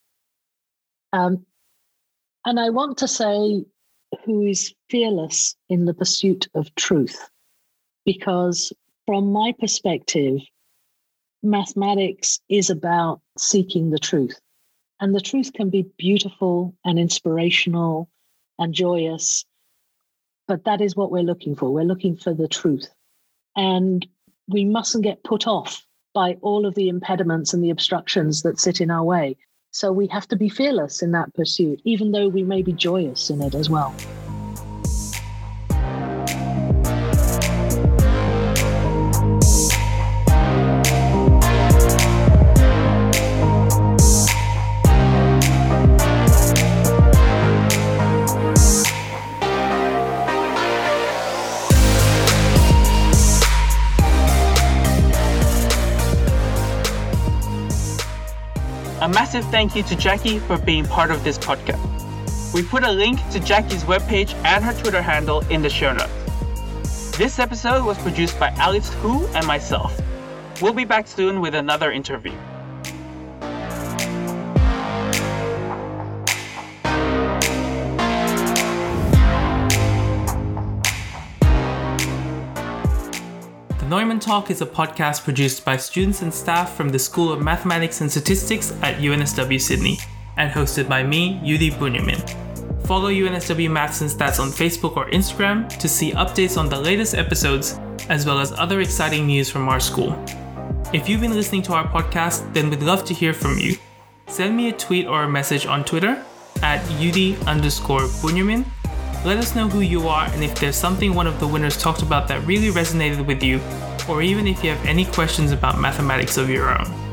Speaker 2: And I want to say, who is fearless in the pursuit of truth. Because from my perspective, mathematics is about seeking the truth. And the truth can be beautiful and inspirational and joyous, but that is what we're looking for. We're looking for the truth. And we mustn't get put off by all of the impediments and the obstructions that sit in our way. So we have to be fearless in that pursuit, even though we may be joyous in it as well.
Speaker 1: A massive thank you to Jackie for being part of this podcast. We put a link to Jackie's webpage and her Twitter handle in the show notes. This episode was produced by Alex Hu and myself. We'll be back soon with another interview. Neumann Talk is a podcast produced by students and staff from the School of Mathematics and Statistics at UNSW Sydney, and hosted by me, Yudi Bunyamin. Follow UNSW Maths and Stats on Facebook or Instagram to see updates on the latest episodes, as well as other exciting news from our school. If you've been listening to our podcast, then we'd love to hear from you. Send me a tweet or a message on Twitter at Yudi_Bunyamin. Let us know who you are and if there's something one of the winners talked about that really resonated with you, or even if you have any questions about mathematics of your own.